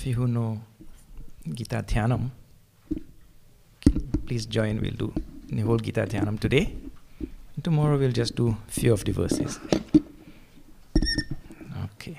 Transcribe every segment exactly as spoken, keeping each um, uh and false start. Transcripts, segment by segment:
of you who know Gita Dhyanam, please join. We'll do the whole Gita Dhyanam today. And tomorrow we'll just do few of the verses. Okay.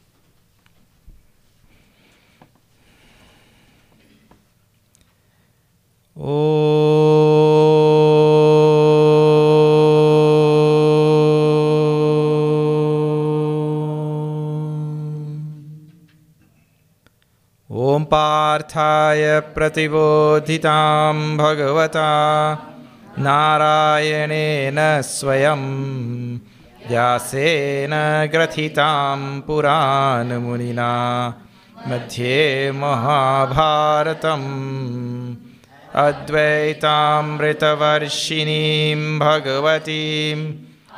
Om Parthaya Pratibodhitam Bhagavata Narayanena Swayam Vyasena Grathitam Purana Munina Madhye Mahabharatam Advaitamritavarshinim Bhagavatim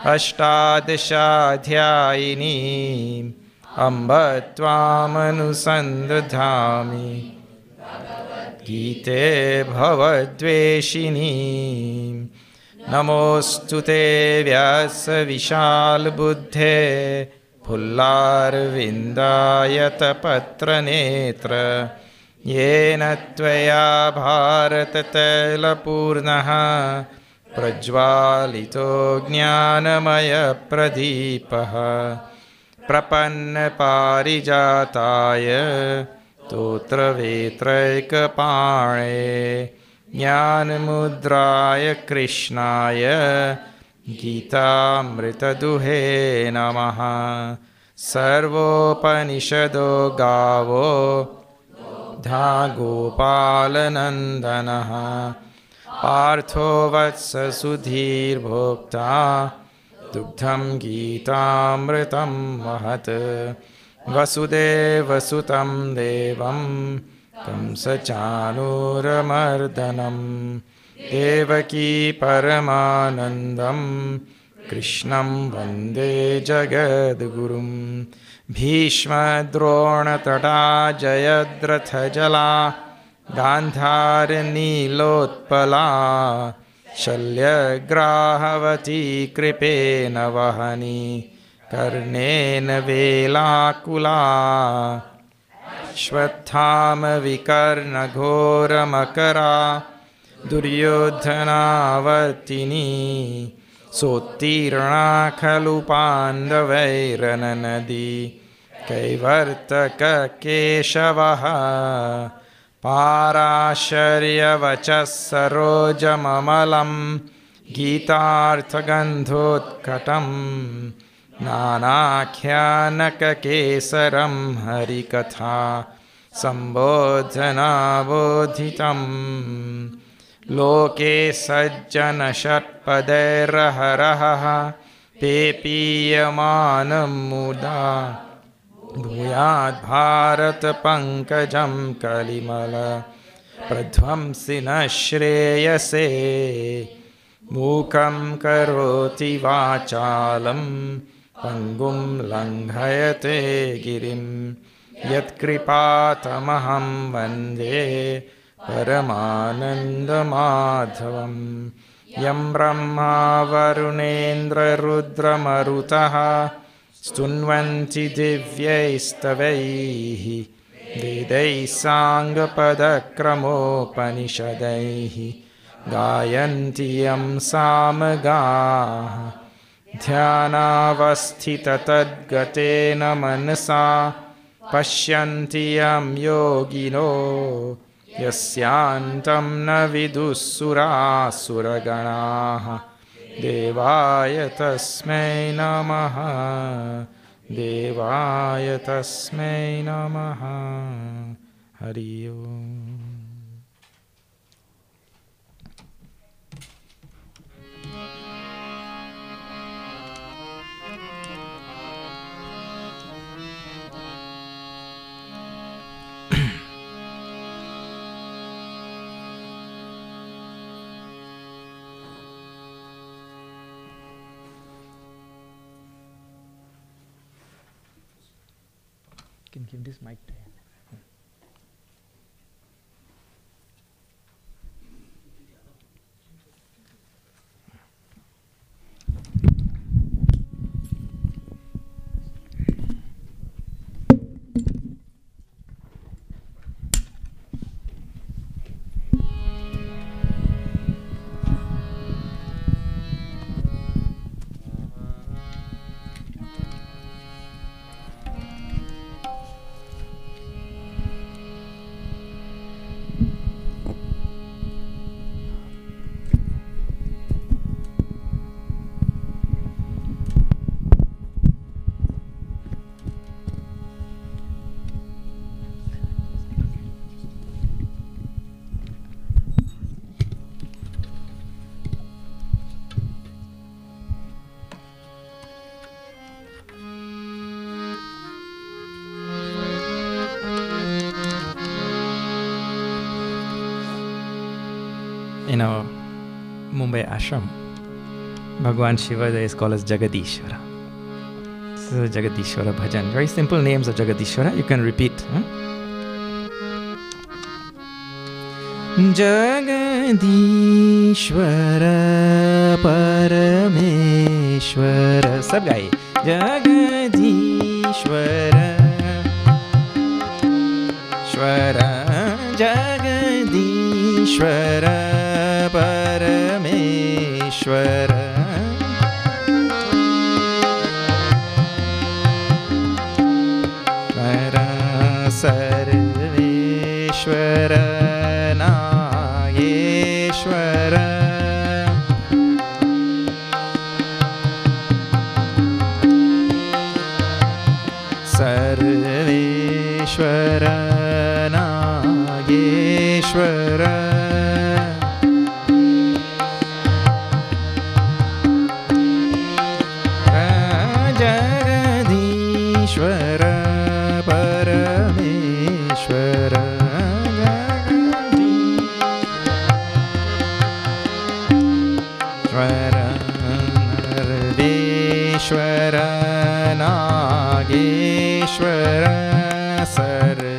Ashtadashadhyayinim Amba Tvamanusandrathami Gite Bhavadveshini Namostute Vyasa Vishal Buddhe Pullar Vindayata Patra Netra Yena Tvaya Bharatataila Purnaha Prajvalito Jnanamaya Pradipaha Prapanna Parijataya Totra Vetraikapane Jnanamudraya Krishnaya Gita Amritaduhe Namaha Sarvopanishado Gavo Dhagopalanandanaha Partho Vatsa Sudhir Bhokta Dugdham Gitamritam Mahat Vasudeva Sutam Devam Kamsa Chanuramardhanam Devaki Paramanandam Krishnam Vande Jagadgurum Bhishma Drona Tata Jayadratha Jala Gandhari Nilotpala Shalya Grahavati Kripena Vahani Karnena Velakula Shvathama Vikarna Ghora Makara Duryodhana Vatini Sotirna Khalu Pandavairana Nadi Kaivartaka Keshavaha Parasharya Vachas Sarojamamalam Gitarthagandhotkatam Nanakyanaka Kesaram Harikatha Sambodhana Bodhitam Loke Sajjana Shatpaderaha Pepiyamanam Muda Bhuyad Bharat Pankajam Kalimala Pradhamsina Shreyase Mukam Karoti Vachalam Pangum Langhayate Girim Yatkripathamaham Vande Paramananda Madhavam Yam Brahma Varunendra Rudra Marutaha Stunvanti Divyaistavaihi Vedai Sangapadakramopanishadaihi Gayanti Yam Samagaha Dhyanavasthita Tadgatena Manasa Pashyanti Yam Yogino Yasyantam na vidussura suraganaha Devaya tasmai namaha Devaya tasmai namaha Hari Om. Can give this mic to him. in our Mumbai ashram, Bhagwan Shiva is called as Jagadishwara. This is a Jagadishwara bhajan. Very simple names of Jagadishwara. You can repeat. Huh? Jagadishwara Parameshwara. Sab gaye. Jagadishwara Shwara Jagadishwara Parameshwara Shwara Sarveshwara Nageshwara Sarveshwara Nageshwara Jagadishwara Parameshwara Jagadishwara Narveshwara Nageshwara Sarve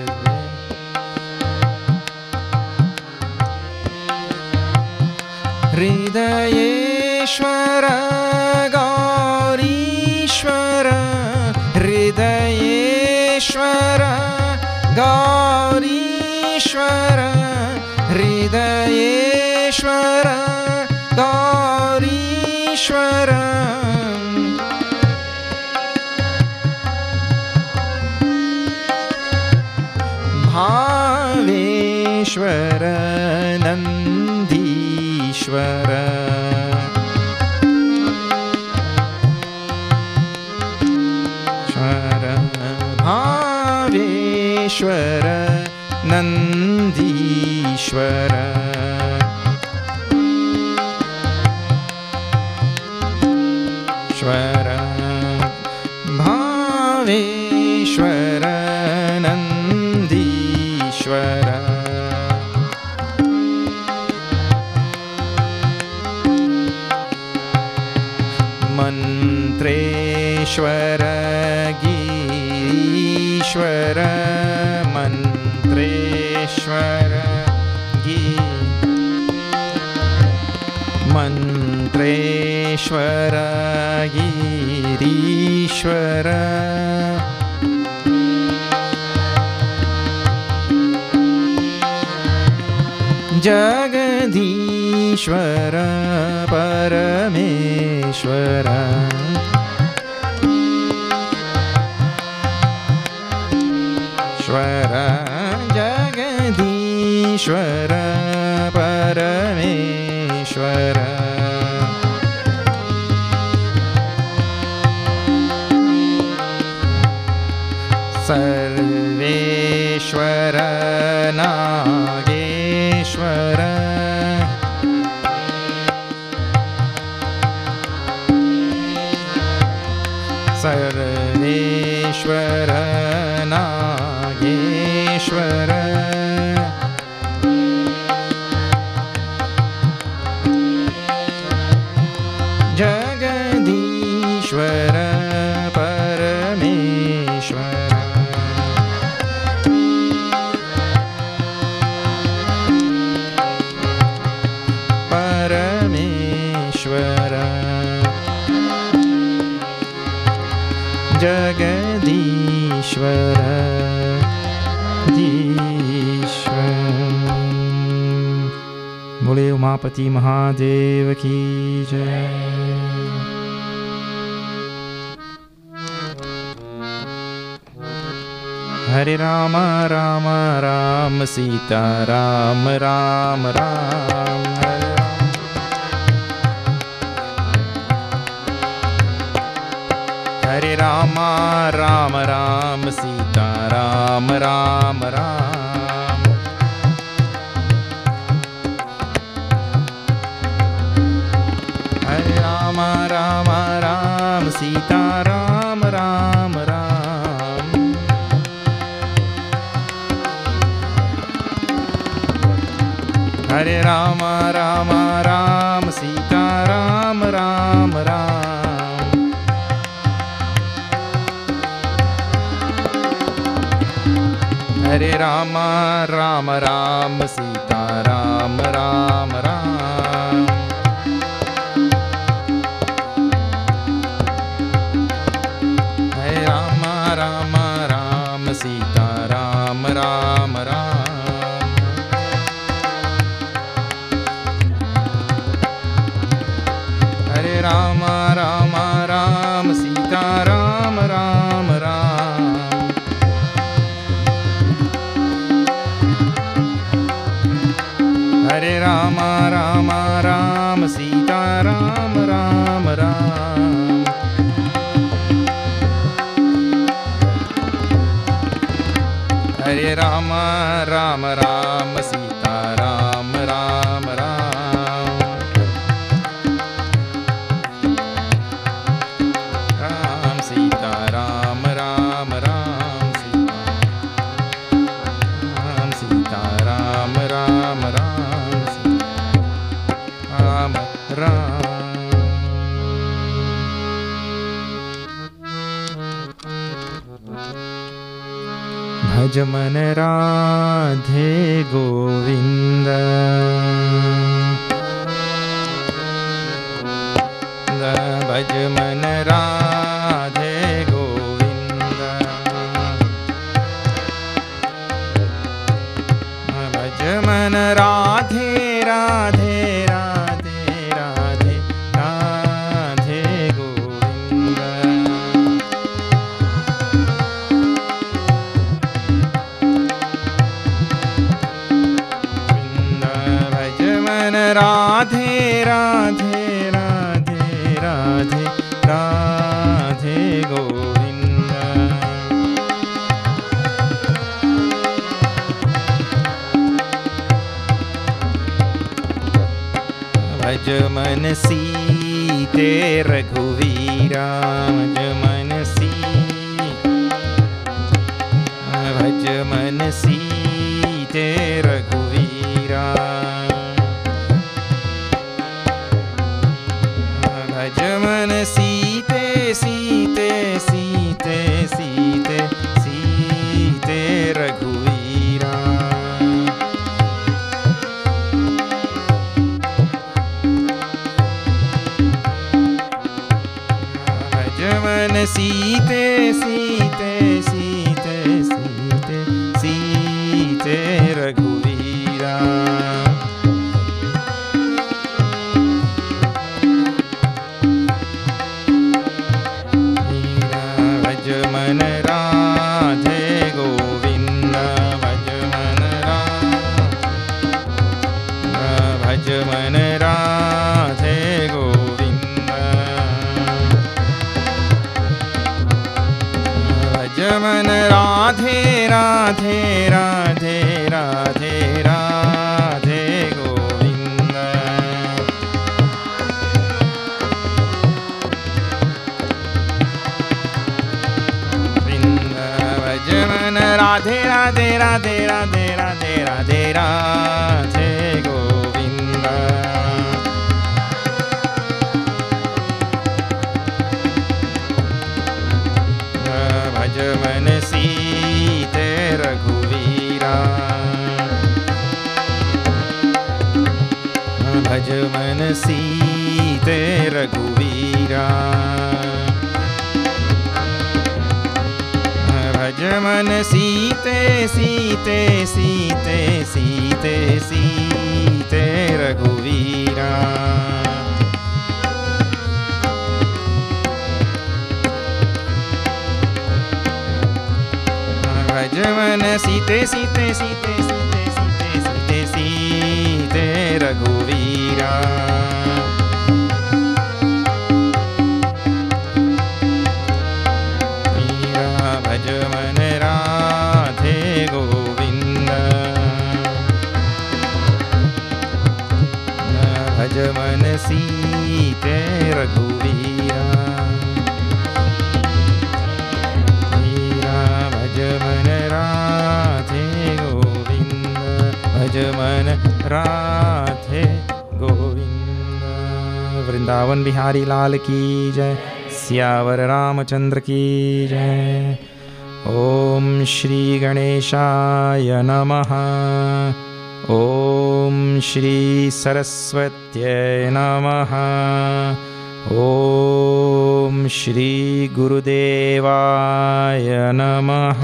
Hridayeshwara Gaurishwara Hridayeshwara Gaurishwara Hridayeshwara Gaurishwara Bhaveshwara Nandishwara Shwara Bhaveshwara Nandishwara Shwara Bhaveshwara Nandishwara Mantreshwara Girishwara Mantreshwara Gi Mantreshwara Girishwara Jagadishwara Parameshwara Shwara Jagadishwara Parameshwara Sarveshwara Nageshwara Sarveshwara Nageshwara Jagadishwara Parameshwara Parameshwara Jagadishwara Dishwara बोले उमापति महादेव की जय। हरे राम राम राम सीता राम राम राम हरे राम हरे राम राम राम सीता राम राम राम हरे Ram Ram Ram Sita Ram Ram Ram Hare Rama Rama Rama Sita Ram Ram Ram. Hare Rama Rama Rama Sita Ram Ram Ram. Hare Rama Rama Rama Sita Ram Ram Ram. Hare Rama Rama Rama Sita Ram Ram Ram. Hare Rama Rama Rama Sita Ram Ram Ram. Hare Rama Rama Rama Sita Ram Ram Ram. Ram Sita Ram Ram Ram Sita Ram Sita Ram Ram Ram Sita Ram Ram. भज मन राधे गोविंद भज मन राधे गोविंद भज मन राधे राधे राधे राधे राधे गोविंद राधे राधे राधे राधे राधे गोविंद भज मन सीते रघुवीरा भज मन सी भज मन सीते रघुवीरा भज मन सीते सीते सीते सीते सीते रघुवीरा भज मन सीते सीते सीते सीते सीते रघुवीरा मन राधे गोविंद भज मन भज मन राधे गोविंद भज मन राधे राधे राधे राधे राधे गोविंद भज मन राधे राधे राधे राधे राधे राधे राधे गोविंद भज मन सीते रघुवीरा भज मन सीते रघुवीरा भज मन सीते सीते सीते सीते सीते रघुवीरा भज मन सीते सीते सीते सीते सीते सीते सीते रघुवीरा भज मन राधे गोविंद भज मन सीते रघुवीरा भज मन राधे गोविंद भज ब्रज मन राधे गोविंद। वृंदावन बिहारी लाल की जय, सियावर रामचंद्र की जय। ओम श्री गणेशाय नमः। ओम श्री सरस्वत्यै नमः। ओम श्री गुरुदेवाय नमः।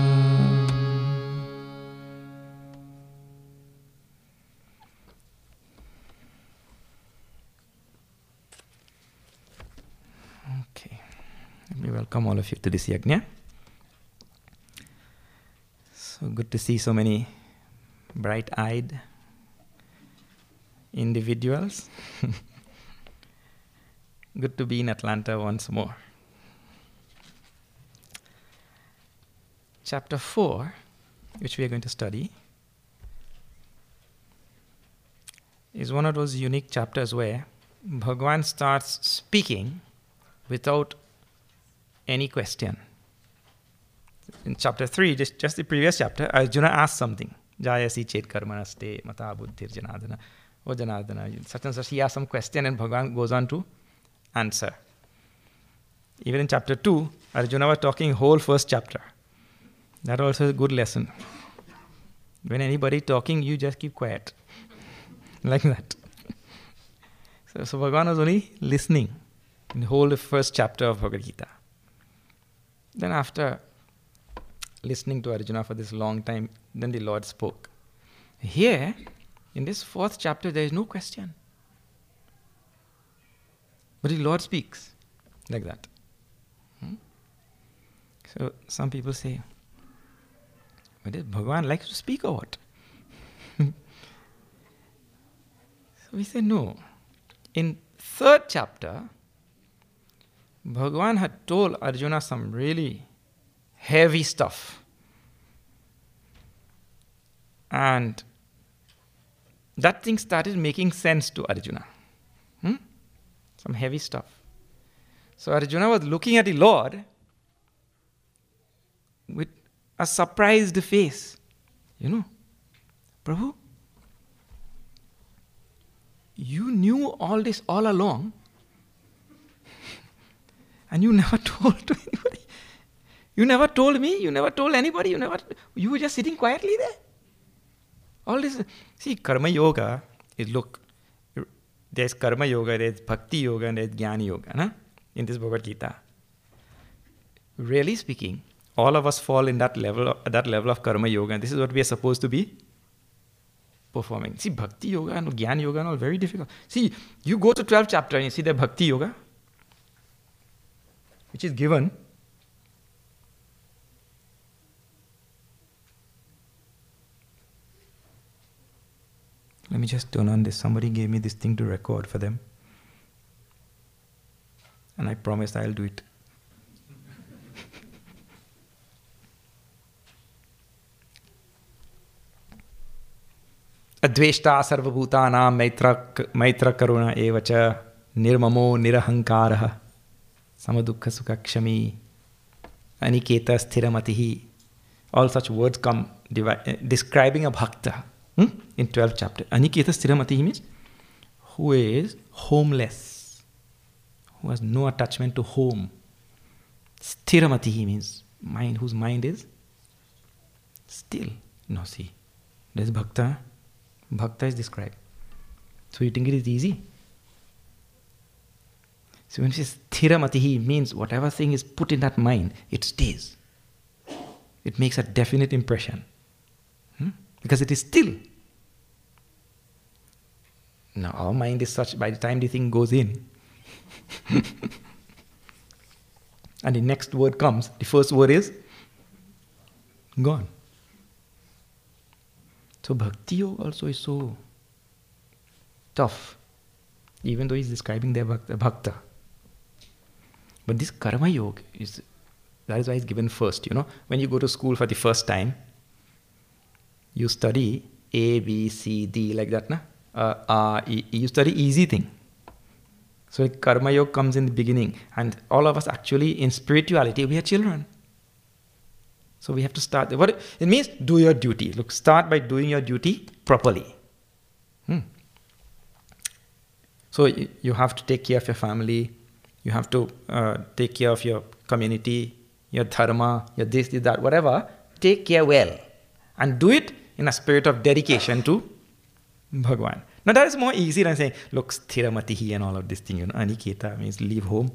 Okay, let me welcome all of you to this yajna. So good to see so many bright-eyed individuals. Good to be in Atlanta once more. Chapter four, which we are going to study, is one of those unique chapters where Bhagavan starts speaking without any question. In chapter three, just, just the previous chapter, Arjuna asked something. Jayasi chet karmanaste mata buddhir janardana. Oh Janardana, such and such. He asked some question and Bhagavan goes on to answer. Even in chapter two, Arjuna was talking whole first chapter. That also is a good lesson. When anybody talking, you just keep quiet. Like that. So, so Bhagavan was only listening in the whole first chapter of Bhagavad Gita. Then after listening to Arjuna for this long time, then the Lord spoke. Here, in this fourth chapter, there is no question. But the Lord speaks like that. Hmm? So some people say, but does Bhagavan likes to speak or what? So we say no. In third chapter, Bhagavan had told Arjuna some really heavy stuff. And that thing started making sense to Arjuna. Hmm? Some heavy stuff. So Arjuna was looking at the Lord with a surprised face. You know, Prabhu, you knew all this all along and you never told to anybody. You never told me, you never told anybody, you never, you were just sitting quietly there. All this, see, karma yoga is, look, there's karma yoga, there's bhakti yoga, and there's jnana yoga, na? In this Bhagavad Gita. Really speaking, all of us fall in that level, of, that level of karma yoga, and this is what we are supposed to be performing. See, bhakti yoga and jnana yoga and all very difficult. See, you go to twelfth chapter and you see the bhakti yoga, which is given. Let me just turn on this. Somebody gave me this thing to record for them. And I promised I'll do it. Adveshta sarvabhutanam maitra maitra karuna evacha nirmamo nirahankaraha samadukha sukakshami aniketa sthiramatihi. All such words come divi- describing a bhakta. Hmm? In twelfth chapter. Aniketa Sthiramatihi means who is homeless, who has no attachment to home. Sthiramatihi means mind, whose mind is still. No, see, there's bhakta. Bhakta is described. So you think it is easy? So when it says Sthiramatihi, means whatever thing is put in that mind, it stays. It makes a definite impression. Hmm? Because it is still. Now our mind is such, by the time the thing goes in, and the next word comes, the first word is gone. So bhakti yoga also is so tough, even though he's describing their bhakta. But this karma yoga is, that is why it's given first. You know, when you go to school for the first time, you study A, B, C, D, like that, na? Uh, uh, you study easy thing. So karma yoga comes in the beginning, and all of us actually in spirituality, we are children. So we have to start. What it means, do your duty. Look, start by doing your duty properly. Hmm. So you, you have to take care of your family. You have to uh, take care of your community, your dharma, your this, this, that, whatever. Take care well. And do it in a spirit of dedication to Bhagwan. Now that is more easy than saying, look, sthiramatihi and all of this thing. You know, aniketa means leave home.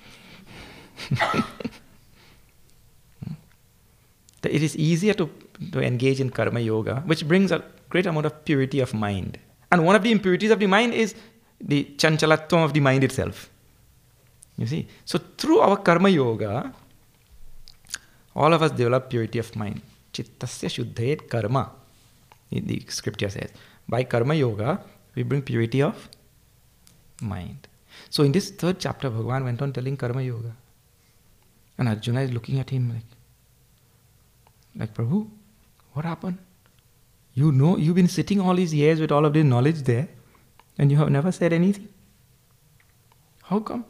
It is easier to, to engage in karma yoga, which brings a great amount of purity of mind. And one of the impurities of the mind is the chanchalatvam of the mind itself. You see? So through our karma yoga, all of us develop purity of mind. Chittasya shuddhet karma, the scripture says. By karma yoga, we bring purity of mind. So in this third chapter, Bhagavan went on telling karma yoga. And Arjuna is looking at him like, Like, Prabhu, what happened? You know, you've been sitting all these years with all of this knowledge there, and you have never said anything. How come?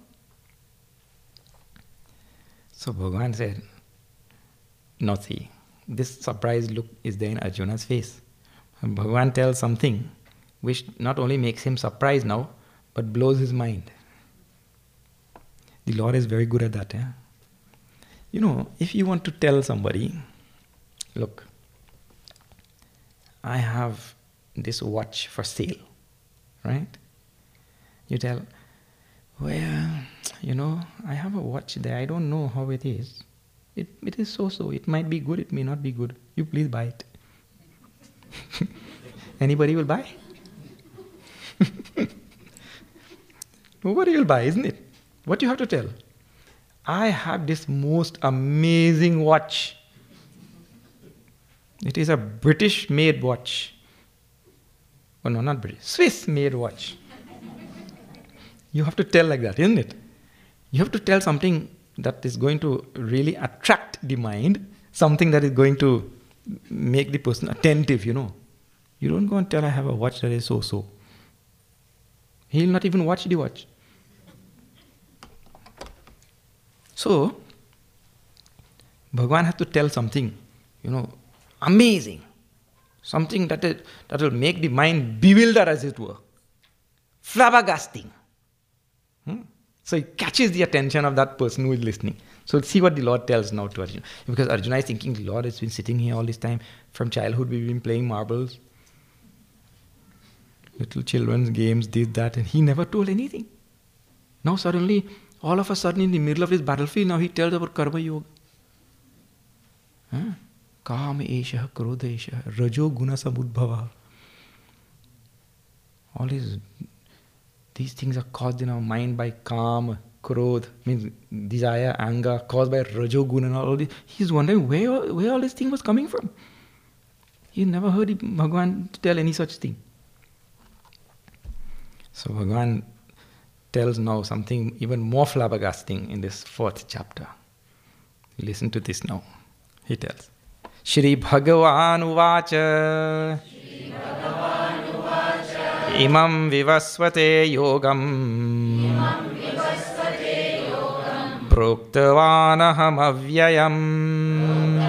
So Bhagavan said, no, see, this surprised look is there in Arjuna's face. And Bhagavan tells something which not only makes him surprised now, but blows his mind. The Lord is very good at that. Eh? You know, if you want to tell somebody, look, I have this watch for sale, right? You tell, well, you know, I have a watch there. I don't know how it is. It it is so-so. It might be good, it may not be good. You please buy it. Anybody will buy? Nobody will buy, isn't it? What you have to tell? I have this most amazing watch. It is a British-made watch. Oh no, not British. Swiss-made watch. You have to tell like that, isn't it? You have to tell something that is going to really attract the mind, something that is going to make the person attentive, you know. You don't go and tell, I have a watch that is so-so. He will not even watch the watch. So, Bhagavan has to tell something, you know, amazing. Something that, is, that will make the mind bewildered, as it were. Flabbergasting. Hmm? So it catches the attention of that person who is listening. So see what the Lord tells now to Arjuna. Because Arjuna is thinking, the Lord has been sitting here all this time. From childhood we've been playing marbles. Little children's games, this, that, and he never told anything. Now suddenly, all of a sudden in the middle of this battlefield, now he tells about karma yoga. Huh? Kama esha, krodha esha, rajo guna samudbhava. All these, these things are caused in our mind by kama, krodha, means desire, anger, caused by rajo guna and all this. He's wondering where, where all this thing was coming from. He never heard Bhagavan tell any such thing. So Bhagavan tells now something even more flabbergasting in this fourth chapter. Listen to this now. He tells, Shri Bhagavan uvacha imam vivasvate yogam proktavanaham avyayam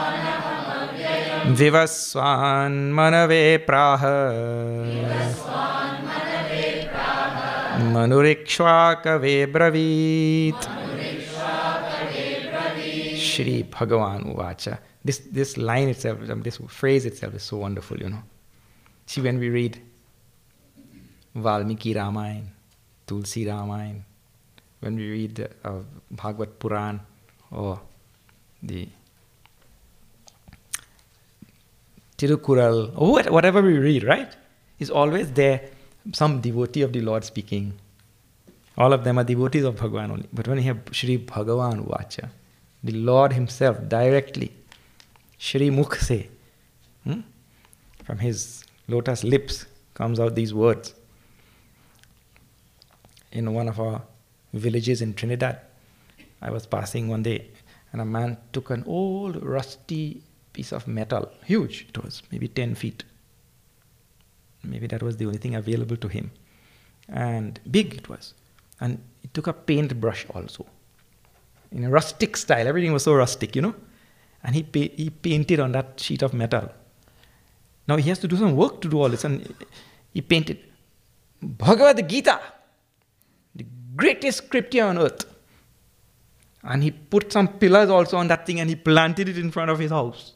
vivasvan manave praha manurikshvakave bravit. Shri Bhagavan uvacha. This, this line itself, this phrase itself is so wonderful, you know. See, when we read Valmiki Ramayana, Tulsi Ramayana, when we read the uh, Bhagavad Puran or the Tirukural, or whatever we read, right? Is always there some devotee of the Lord speaking. All of them are devotees of Bhagavan only. But when you have Shri Bhagavan uvacha, the Lord himself directly, Shri Mukh se, hmm? from his lotus lips comes out these words. In one of our villages in Trinidad, I was passing one day and a man took an old rusty piece of metal, huge, it was maybe ten feet. Maybe that was the only thing available to him. And big it was. And he took a paintbrush also. In a rustic style, everything was so rustic, you know. And he, pa- he painted on that sheet of metal. Now he has to do some work to do all this. And he painted Bhagavad Gita, the greatest scripture on earth. And he put some pillars also on that thing and he planted it in front of his house.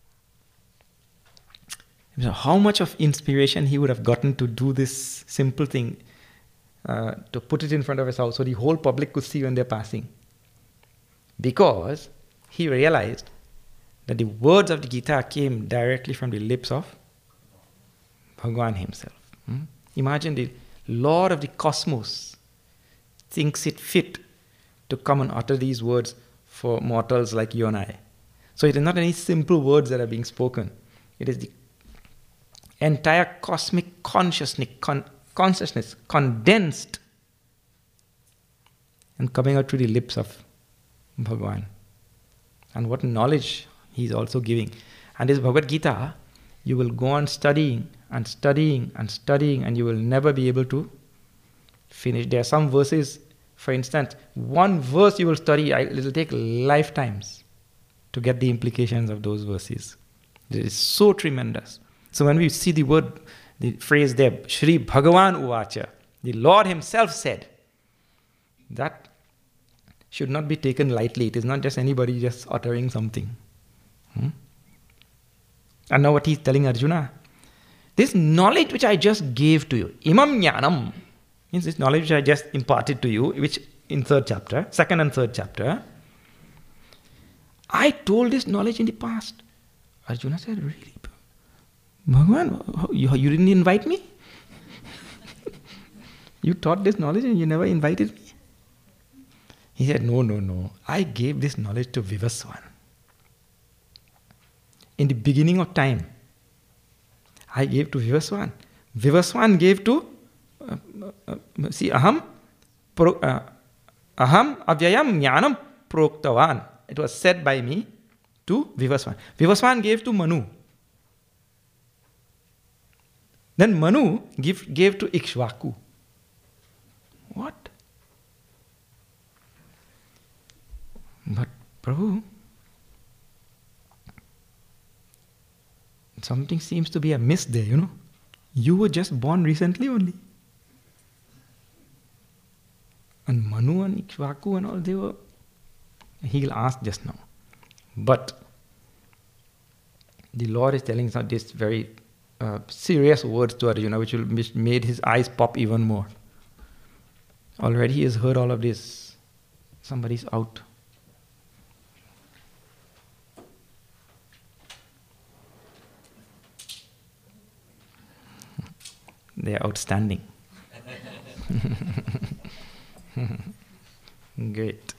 So how much of inspiration he would have gotten to do this simple thing, uh, to put it in front of his house so the whole public could see when they're passing. Because he realized that the words of the Gita came directly from the lips of Bhagavan himself. Hmm? Imagine the Lord of the cosmos thinks it fit to come and utter these words for mortals like you and I. So it is not any simple words that are being spoken. It is the entire cosmic consciousness, con- consciousness condensed and coming out through the lips of Bhagavan. And what knowledge he is also giving. And this Bhagavad Gita, you will go on studying and studying and studying and you will never be able to finish. There are some verses, for instance, one verse you will study, it will take lifetimes to get the implications of those verses. It is so tremendous. So when we see the word, the phrase there, Shri Bhagavan Uvacha, the Lord himself said, that should not be taken lightly. It is not just anybody just uttering something. Hmm? And now what he is telling Arjuna, this knowledge which I just gave to you, imam jnanam, means this knowledge which I just imparted to you, which in third chapter, second and third chapter, I told this knowledge in the past. Arjuna said, really? Bhagavan, you, you didn't invite me? You taught this knowledge and you never invited me? He said, no, no, no. I gave this knowledge to Vivaswan. In the beginning of time, I gave to Vivaswan. Vivaswan gave to, uh, uh, uh, see, aham, pro, uh, aham avyayam jnanam proktavan. It was said by me to Vivaswan. Vivaswan gave to Manu. Then Manu give, gave to Ikshvaku. What? But Prabhu, something seems to be amiss there, you know. You were just born recently only. And Manu and Ikshvaku and all, they were... He'll ask just now. But the Lord is telling us this very uh, serious words to Arjuna, which will made his eyes pop even more. Already he has heard all of this. Somebody's out. They are outstanding. Great.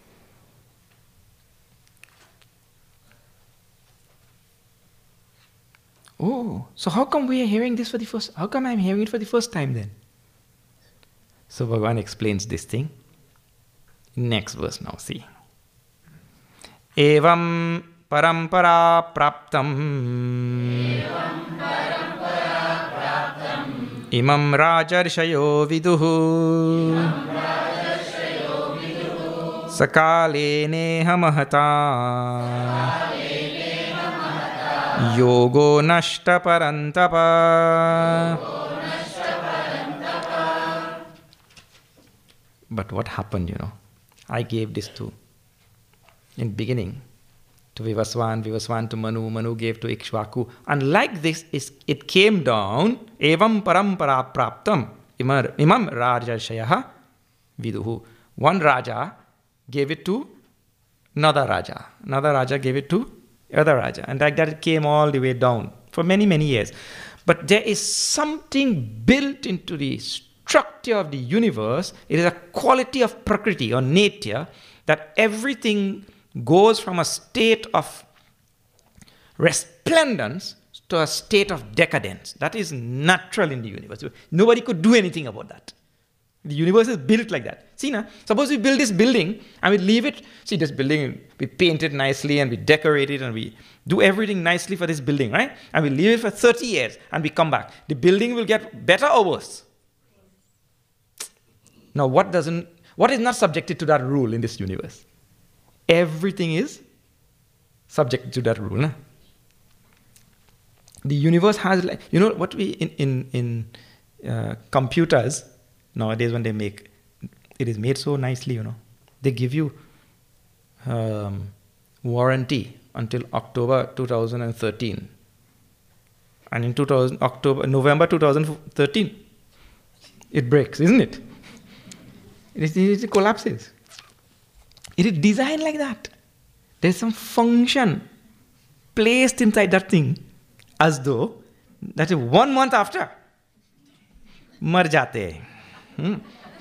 Oh, so how come we are hearing this for the first... How come I am hearing it for the first time then? So Bhagavan explains this thing. Next verse now, see. Evam parampara praptam imam rajarshayo viduhu sakale neha mahata yogo nashta parantapa. But what happened, you know? I gave this to, in beginning, to Vivaswan, Vivaswan to Manu, Manu gave to Ikshvaku. And like this, it came down, evam parampara praptam, imam rajarshayaha viduhu. One Raja gave it to another Raja. Another Raja gave it to other Raja. And like that it came all the way down for many, many years. But there is something built into the structure of the universe. It is a quality of Prakriti or nature that everything goes from a state of resplendence to a state of decadence. That is natural in the universe. Nobody could do anything about that. The universe is built like that. See now, suppose we build this building and we leave it. See this building, we paint it nicely and we decorate it and we do everything nicely for this building, right? And we leave it for thirty years and we come back. The building will get better or worse? Now what doesn't, what is not subjected to that rule in this universe? Everything is subject to that rule. Na? The universe has, like, you know what we, in, in, in uh, computers, nowadays when they make, it is made so nicely, you know. They give you um, warranty until October two thousand thirteen. And in two thousand, October, November two thousand thirteen, it breaks, isn't it? It, it, it collapses. It is designed like that. There's some function placed inside that thing as though that is one month after, mar jate. Hmm?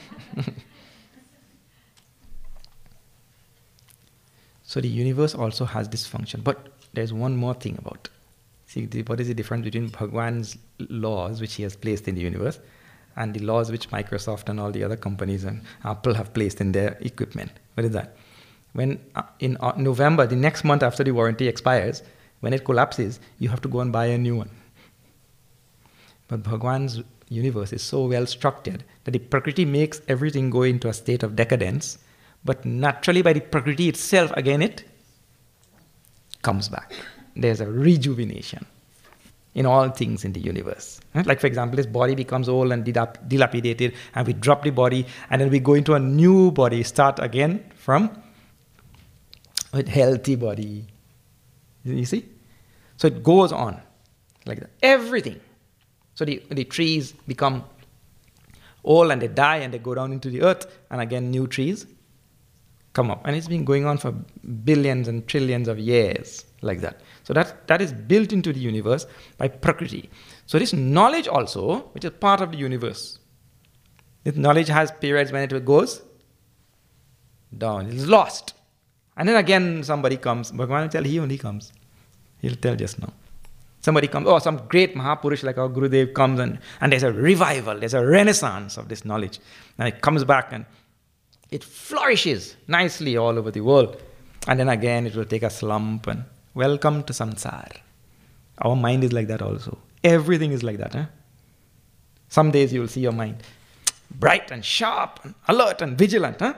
So the universe also has this function. But there's one more thing about it. See, the, what is the difference between Bhagwan's laws, which he has placed in the universe, and the laws which Microsoft and all the other companies and Apple have placed in their equipment? What is that? When uh, in uh, November, the next month after the warranty expires, when it collapses, you have to go and buy a new one. But Bhagwan's universe is so well structured that the Prakriti makes everything go into a state of decadence, but naturally by the Prakriti itself, again it comes back. There's a rejuvenation in all things in the universe. Right? Like, for example, this body becomes old and dilap- dilapidated, and we drop the body, and then we go into a new body, start again from a healthy body. You see? So it goes on like that. Everything. So the, the trees become old and they die and they go down into the earth, and again new trees come up. And it's been going on for billions and trillions of years like that. So that, that is built into the universe by Prakriti. So this knowledge also, which is part of the universe, this knowledge has periods when it goes down, it is lost. And then again somebody comes. Bhagavan will tell, he only comes. He'll tell just now. Somebody comes, oh, some great Mahapurush like our Gurudev comes, and, and there's a revival, there's a renaissance of this knowledge. And it comes back and it flourishes nicely all over the world. And then again it will take a slump and welcome to samsara. Our mind is like that also. Everything is like that. Huh? Some days you will see your mind bright and sharp and alert and vigilant. Huh?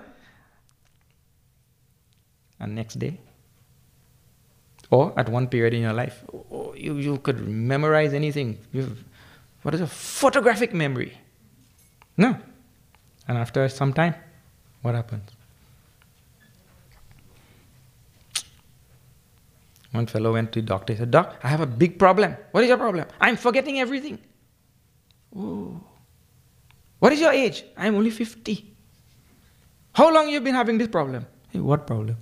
And next day, or at one period in your life, oh, you, you could memorize anything. You've, what is a photographic memory? No. And after some time, what happens? One fellow went to the doctor. He said, Doc, I have a big problem. What is your problem? I'm forgetting everything. Oh. What is your age? I'm only fifty. How long have you been having this problem? Hey, what problem?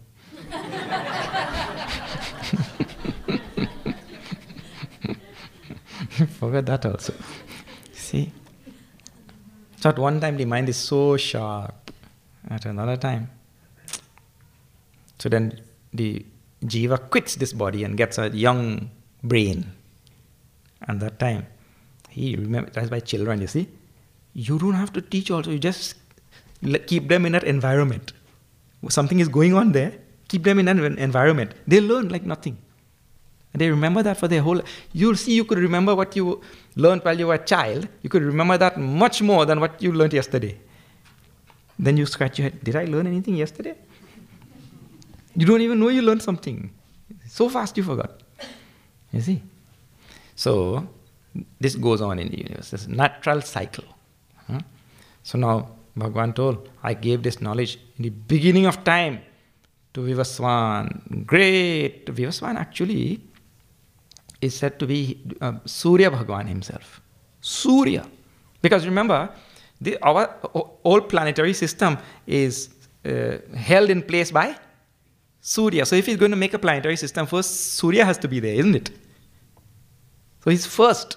Forget that also. See? So at one time the mind is so sharp. At another time. So then the jiva quits this body and gets a young brain. And that time, he remember, that's why children, you see, you don't have to teach also, you just keep them in that environment. Something is going on there, keep them in that environment. They learn like nothing. And they remember that for their whole life. You'll see, you could remember what you learned while you were a child. You could remember that much more than what you learned yesterday. Then you scratch your head, did I learn anything yesterday? You don't even know you learned something. So fast you forgot. You see? So, this goes on in the universe, this natural cycle. Huh? So now, Bhagavan told, I gave this knowledge in the beginning of time to Vivaswan. Great! Vivaswan actually is said to be uh, Surya Bhagavan himself. Surya. Because remember, the, our whole planetary system is uh, held in place by Surya. So if he's going to make a planetary system, first Surya has to be there, isn't it? So he's first.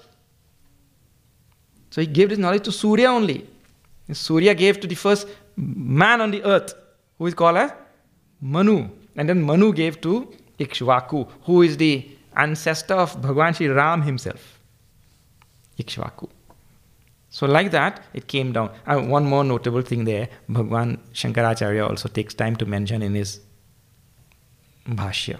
So he gave this knowledge to Surya only. And Surya gave to the first man on the earth, who is called as Manu. And then Manu gave to Ikshvaku, who is the ancestor of Bhagavan Shri Ram himself. Ikshvaku. So like that, it came down. And one more notable thing there, Bhagavan Shankaracharya also takes time to mention in his Bhashya.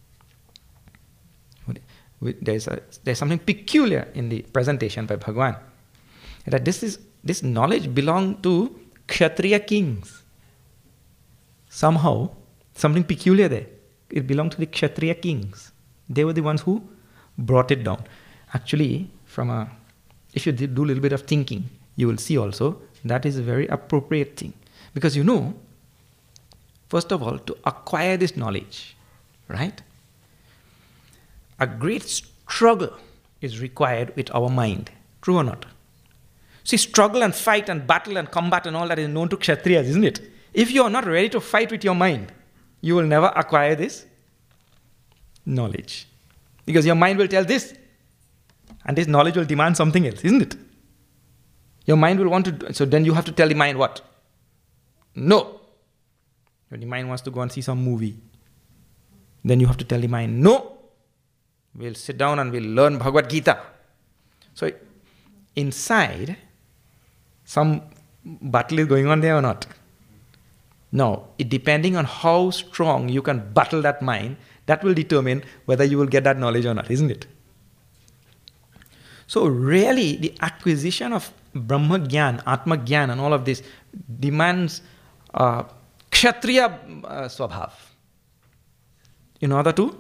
There's, a, there's something peculiar in the presentation by Bhagavan. That this is this knowledge belonged to Kshatriya kings. Somehow, something peculiar there. it belonged to the Kshatriya kings. They were the ones who brought it down. Actually, from a, if you do a little bit of thinking, you will see also that is a very appropriate thing. Because you know, first of all, to acquire this knowledge, right? A great struggle is required with our mind. True or not? See, struggle and fight and battle and combat and all that is known to Kshatriyas, isn't it? If you are not ready to fight with your mind, you will never acquire this knowledge. Because your mind will tell this, and this knowledge will demand something else, isn't it? Your mind will want to, so then you have to tell the mind what? No. When the mind wants to go and see some movie, then you have to tell the mind, no. We'll sit down and we'll learn Bhagavad Gita. So inside, some battle is going on there or not? No. It, depending on how strong you can battle that mind, that will determine whether you will get that knowledge or not, isn't it? So really, the acquisition of Brahma Gyan, Atma Gyan and all of this demands uh, Kshatriya uh, Swabhav in order to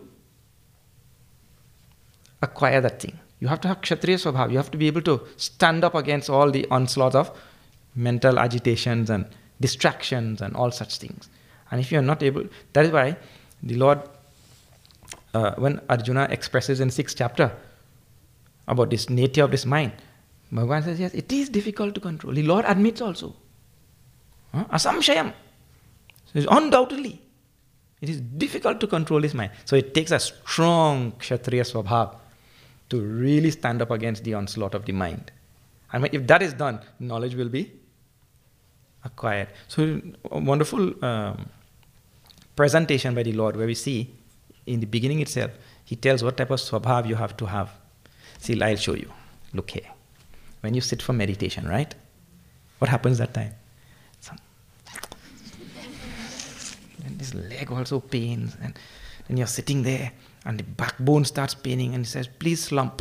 acquire that thing. You have to have Kshatriya Swabhav. You have to be able to stand up against all the onslaughts of mental agitations and distractions and all such things. And if you are not able, that is why the Lord, uh, when Arjuna expresses in sixth chapter about this nature of this mind, Bhagavan says, yes, it is difficult to control. The Lord admits also. Huh? Asamshayam. So undoubtedly, it is difficult to control this mind. So it takes a strong Kshatriya Swabhav to really stand up against the onslaught of the mind. And if that is done, knowledge will be acquired. So a wonderful um, presentation by the Lord where we see in the beginning itself, He tells what type of Swabhav you have to have. See, I'll show you. Look here. When you sit for meditation, right? What happens that time? Some and this leg also pains, and then you're sitting there, and the backbone starts paining, and he says, please slump.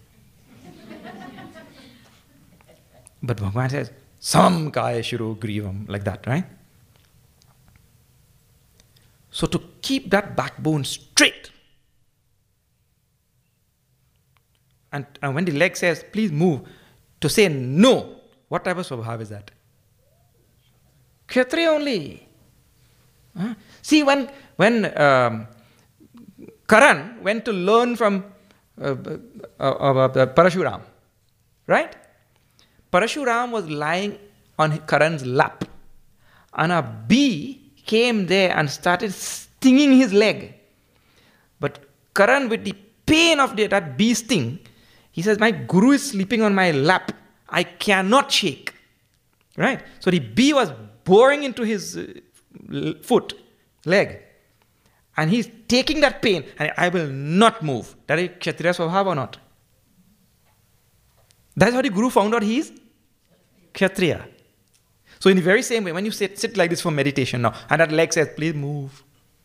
But Bhagavan says, Sam kaya shuru grivam, like that, right? So to keep that backbone straight, and, and when the leg says, please move, to say no, what type of swabhav is that? Kshatriya only. Huh? See, when, when um, Karan went to learn from uh, uh, uh, uh, Parashuram, right? Parashuram was lying on Karan's lap, and a bee came there and started stinging his leg. But Karan, with the pain of the, that bee sting, he says, my guru is sleeping on my lap. I cannot shake. Right? So the bee was boring into his uh, foot, leg. And he's taking that pain, and I will not move. That is Kshatriya Swabhav or not? That's how the guru found out he is Kshatriya. So in the very same way, when you sit, sit like this for meditation now, and that leg says, please move.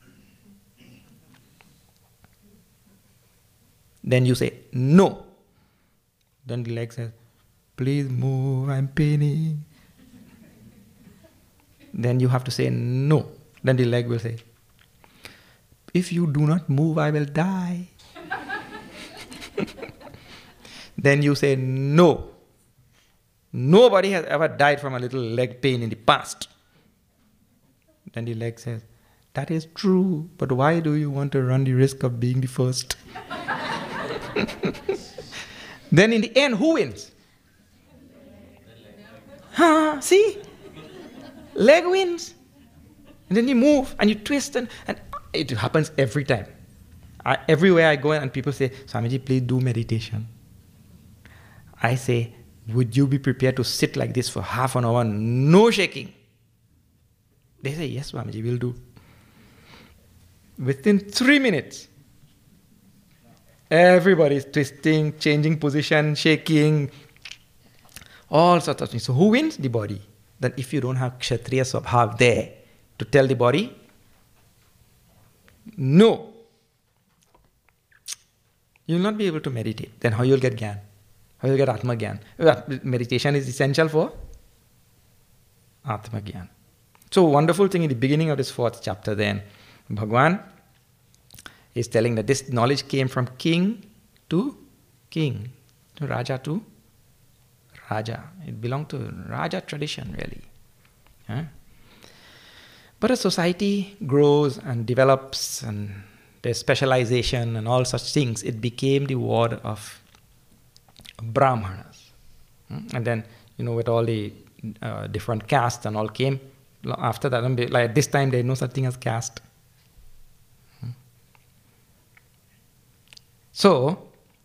Then you say, no. Then the leg says, please move, I'm paining. Then you have to say, no. Then the leg will say, if you do not move, I will die. Then you say, no. Nobody has ever died from a little leg pain in the past. Then the leg says, that is true, but why do you want to run the risk of being the first? Then in the end, who wins? Huh, see? Leg wins. And then you move and you twist, and, and it happens every time. I, everywhere I go and people say, Swamiji, please do meditation. I say, would you be prepared to sit like this for half an hour, no shaking? They say, yes, Swamiji, we'll do. Within three minutes, everybody is twisting, changing position, shaking, all sorts of things. So who wins? The body. Then if you don't have Kshatriya Swabhav there to tell the body, no, you will not be able to meditate. Then how you will get Gyan? How you will get Atma Gyan? Meditation is essential for Atma Gyan. So wonderful thing in the beginning of this fourth chapter then, Bhagavan He's telling that this knowledge came from king to king, to Raja to Raja. It belonged to Raja tradition, really. Huh? But as society grows and develops and there's specialization and all such things, it became the word of Brahmanas. And then, you know, with all the uh, different castes and all came, after that, like at this time, there is no such thing as caste. So,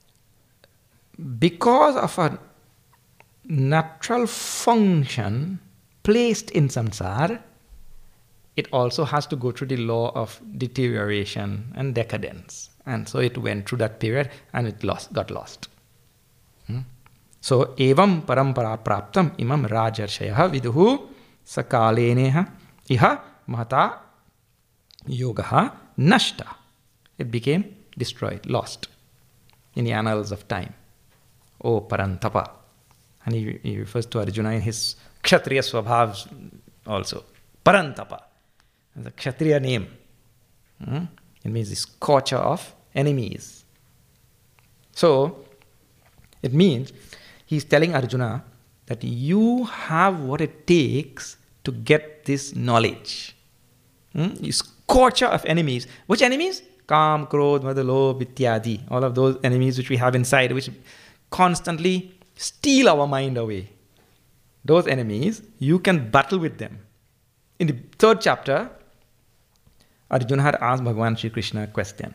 because of a natural function placed in samsara, it also has to go through the law of deterioration and decadence. And so it went through that period and it lost, got lost. Hmm? So, evam parampara praptam imam rajarshayah viduhu sakaleneha iha mahata yogaha nashta. It became destroyed, lost in the annals of time. Oh Parantapa. And he, he refers to Arjuna in his Kshatriya Swabhavs also. Parantapa. The Kshatriya name. Hmm? It means the scorcher of enemies. So, it means he's telling Arjuna that you have what it takes to get this knowledge. Hmm? You scorcher of enemies. Which enemies? Kam, Krodh, Mada, Lobh, Ityadi. All of those enemies which we have inside, which constantly steal our mind away. Those enemies, you can battle with them. In the third chapter, Arjuna had asked Bhagavan Shri Krishna a question.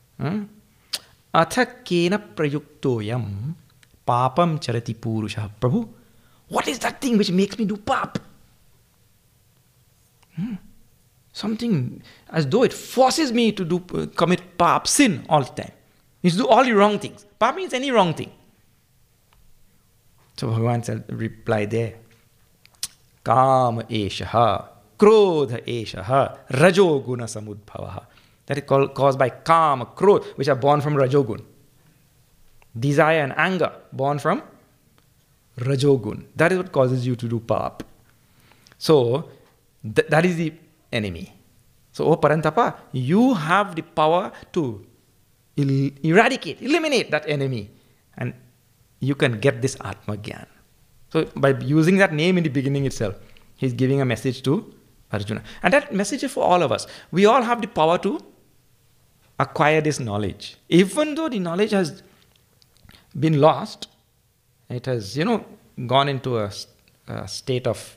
Atha kena prayuktoyam papam charati purusha. Prabhu, what is that thing which makes me do pap? Hmm? Something as though it forces me to do uh, commit pap, sin all the time. Means do all the wrong things. Pap means any wrong thing. So Bhagavan said, reply there. Kama eshaha, krodha eshaha, rajoguna samudbhavaha. That is called, caused by kama, krodha, which are born from rajogun. Desire and anger, born from rajogun. That is what causes you to do pap. So, th- that is the enemy. So, oh Parantapa, you have the power to el- eradicate, eliminate that enemy. And you can get this Atma Gyan. So, by using that name in the beginning itself, he's giving a message to Arjuna. And that message is for all of us. We all have the power to acquire this knowledge. Even though the knowledge has been lost, it has, you know, gone into a, a state of,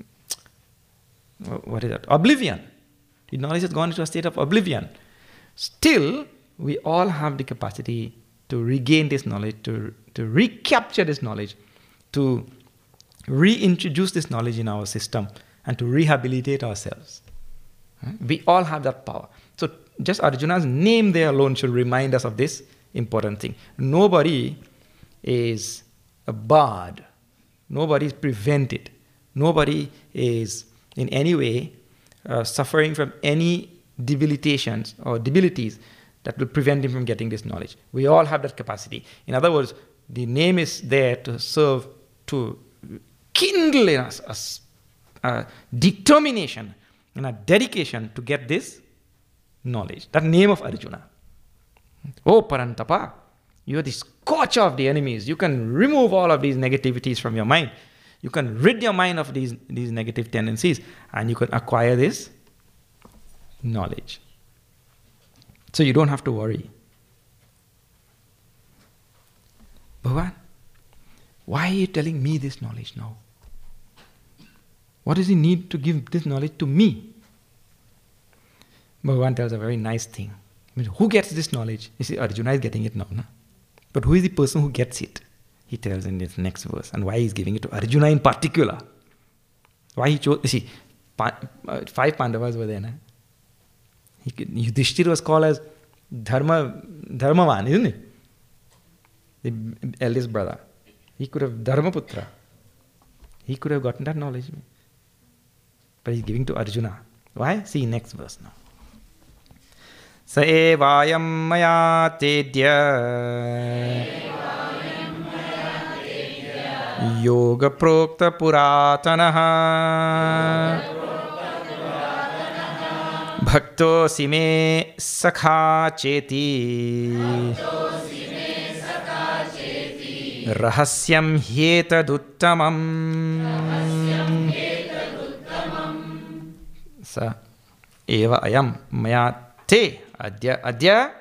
what is that? Oblivion. The knowledge has gone into a state of oblivion. Still, we all have the capacity to regain this knowledge, to, to recapture this knowledge, to reintroduce this knowledge in our system, and to rehabilitate ourselves. We all have that power. So just Arjuna's name there alone should remind us of this important thing. Nobody is barred. Nobody is prevented. Nobody is in any way uh, suffering from any debilitations or debilities that will prevent him from getting this knowledge. We all have that capacity. In other words, the name is there to serve, to kindle in us a, a determination and a dedication to get this knowledge. That name of Arjuna. Oh Parantapa, you are the scorcher of the enemies. You can remove all of these negativities from your mind. You can rid your mind of these, these negative tendencies, and you can acquire this knowledge. So you don't have to worry. Bhagavan, why are you telling me this knowledge now? What does he need to give this knowledge to me? Bhagavan tells a very nice thing. I mean, who gets this knowledge? You see, Arjuna is getting it now. No? But who is the person who gets it? He tells in this next verse. And why he's giving it to Arjuna in particular. Why he chose... You see, five Pandavas were there. No? He, Yudhishthira was called as Dharma, Dharmavan, isn't he? The eldest brother. He could have Dharmaputra. He could have gotten that knowledge. But he's giving to Arjuna. Why? See next verse now. Sa evayam maya tedya yoga prokta puratanaha Bhaktosi me sakha cheti Rahasyam hyetaduttamam Sa eva ayam maya te adya adya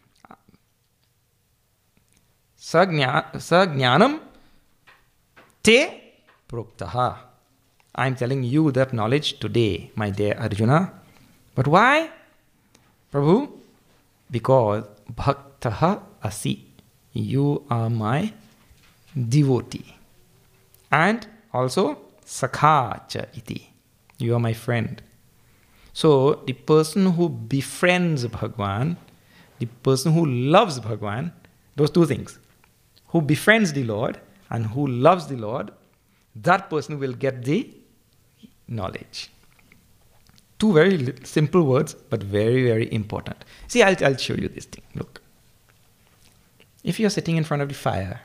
Sagnyanam te proktaha. I am telling you that knowledge today, my dear Arjuna. But why? Prabhu, because bhaktaha asi. You are my devotee. And also sakha cha iti. You are my friend. So the person who befriends Bhagwan, the person who loves Bhagwan, those two things. Who befriends the Lord and who loves the Lord, that person will get the knowledge. Two very li- simple words, but very, very important. See, I'll, I'll show you this thing. Look. If you're sitting in front of the fire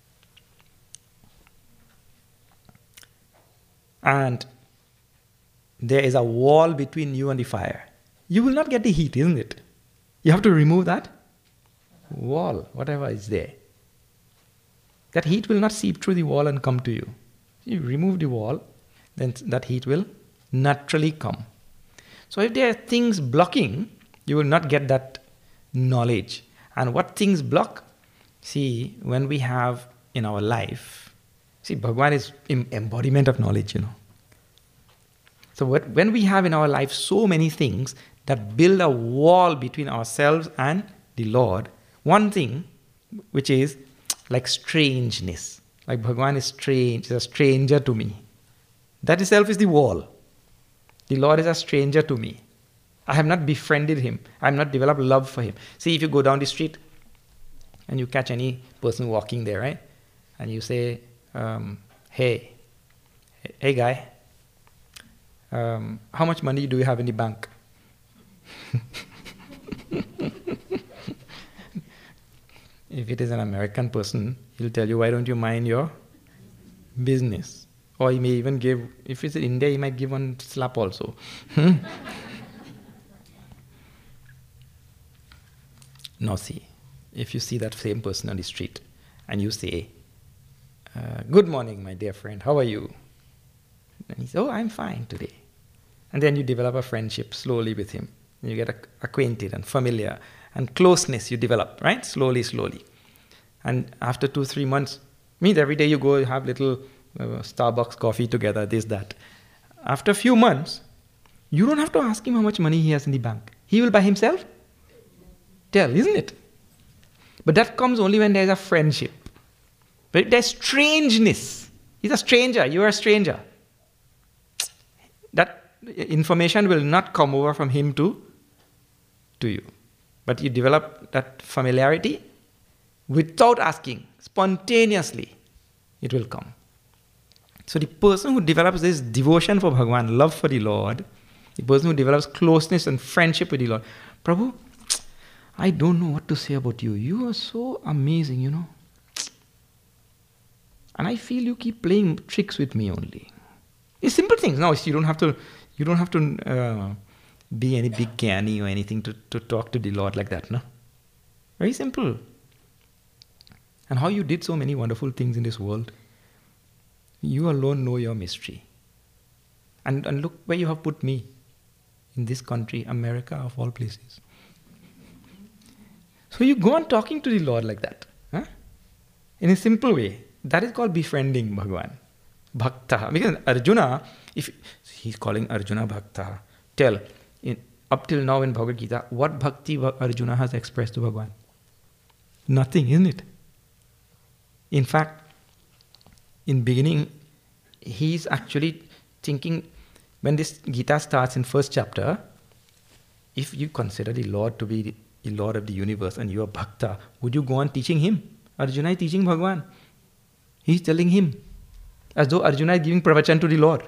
and there is a wall between you and the fire, you will not get the heat, isn't it? You have to remove that wall, whatever is there. That heat will not seep through the wall and come to you. You remove the wall, then that heat will naturally come. So if there are things blocking, you will not get that knowledge. And what things block? See, when we have in our life, see, Bhagwan is embodiment of knowledge, you know. So what, when we have in our life so many things that build a wall between ourselves and the Lord, one thing, which is like strangeness. Like Bhagwan is strange, is a stranger to me. That itself is the wall. The Lord is a stranger to me. I have not befriended him. I have not developed love for him. See, if you go down the street and you catch any person walking there, right? And you say, um, hey, hey guy, um, how much money do you have in the bank? If it is an American person, he'll tell you, why don't you mind your business? Or he may even give, if it's in India, he might give one slap also. Now see, if you see that same person on the street and you say, uh, good morning, my dear friend, how are you? And he says, oh, I'm fine today. And then you develop a friendship slowly with him. You get acquainted and familiar. And closeness you develop, right? Slowly, slowly. And after two, three months, means every day you go have little uh, Starbucks coffee together, this, that. After a few months, you don't have to ask him how much money he has in the bank. He will by himself tell, isn't it? But that comes only when there's a friendship. But there's strangeness. He's a stranger, you are a stranger. That information will not come over from him to, to you. But you develop that familiarity without asking, spontaneously, it will come. So the person who develops this devotion for Bhagwan, love for the Lord, the person who develops closeness and friendship with the Lord, Prabhu, I don't know what to say about you. You are so amazing, you know. And I feel you keep playing tricks with me only. It's simple things. Now, you don't have to, you don't have to uh, be any big gyani or anything to, to talk to the Lord like that, no? Very simple. And how you did so many wonderful things in this world. You alone know your mystery. And, and look where you have put me. In this country, America of all places. So you go on talking to the Lord like that. Huh? In a simple way. That is called befriending Bhagwan. Bhakta. Because Arjuna, if he's calling Arjuna Bhakta, tell, in, up till now in Bhagavad Gita, what bhakti Arjuna has expressed to Bhagwan? Nothing, isn't it? In fact, in beginning, he's actually thinking, when this Gita starts in first chapter, if you consider the Lord to be the Lord of the universe and you are Bhakta, would you go on teaching him? Arjuna is teaching Bhagwan. He's telling him, as though Arjuna is giving pravachan to the Lord.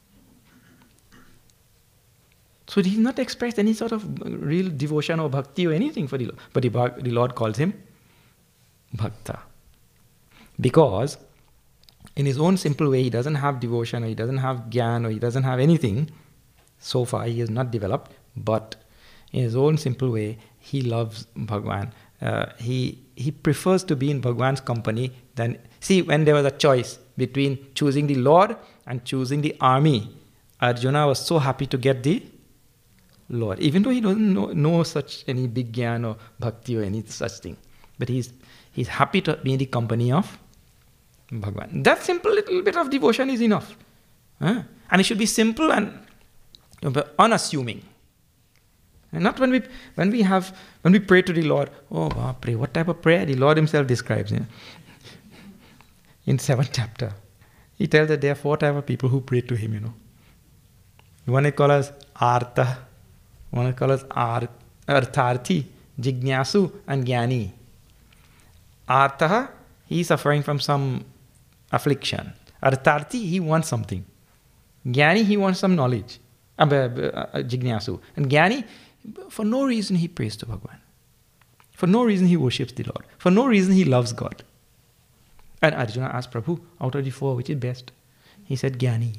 So he's not expressed any sort of real devotion or bhakti or anything for the Lord. But the, the Lord calls him Bhakta. Because in his own simple way, he doesn't have devotion or he doesn't have gyan or he doesn't have anything. So far, he has not developed. But in his own simple way, he loves Bhagwan. Uh, he he prefers to be in Bhagwan's company than... See, when there was a choice between choosing the Lord and choosing the army, Arjuna was so happy to get the Lord, even though he doesn't know, know such any big gyan or bhakti or any such thing. But he's he's happy to be in the company of Bhagwan. That simple little bit of devotion is enough. Huh? And it should be simple and unassuming. And not when we when we have when we pray to the Lord. Oh, wow, pray. What type of prayer? The Lord Himself describes, you know, in seventh chapter. He tells that there are four types of people who pray to Him. You know, one is called as Artha, one is called as Ar, Artharthi, Jignasu, and Jnani. Artha, he is suffering from some affliction. Artharthi, he wants something. Jnani, he wants some knowledge. Uh, uh, Jignasu. And Jnani, for no reason he prays to Bhagwan. For no reason he worships the Lord. For no reason he loves God. And Arjuna asked Prabhu, out of the four, which is best? He said, Jnani.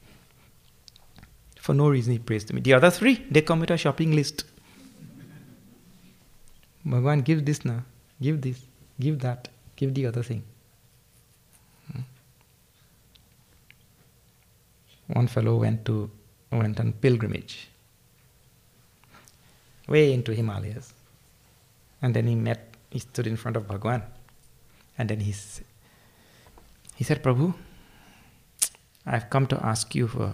For no reason he prays to me. The other three, they come with a shopping list. Bhagwan, give this now. Give this. Give that. Give the other thing. Hmm. One fellow went to went on pilgrimage way into Himalayas, and then he met he stood in front of Bhagwan, and then he's he said, Prabhu, I've come to ask you for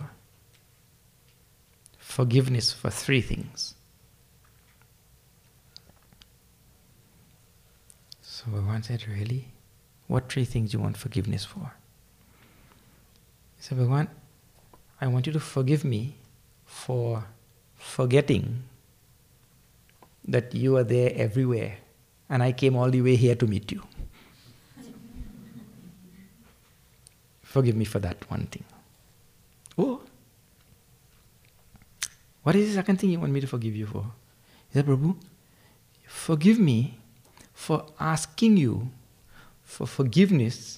forgiveness for three things. So Bhagwan said, really? What three things you want forgiveness for? He said, Bhagwan, I want you to forgive me for forgetting that you are there everywhere and I came all the way here to meet you. Forgive me for that one thing. Oh, what is the second thing you want me to forgive you for? He said, Prabhu, forgive me for asking you for forgiveness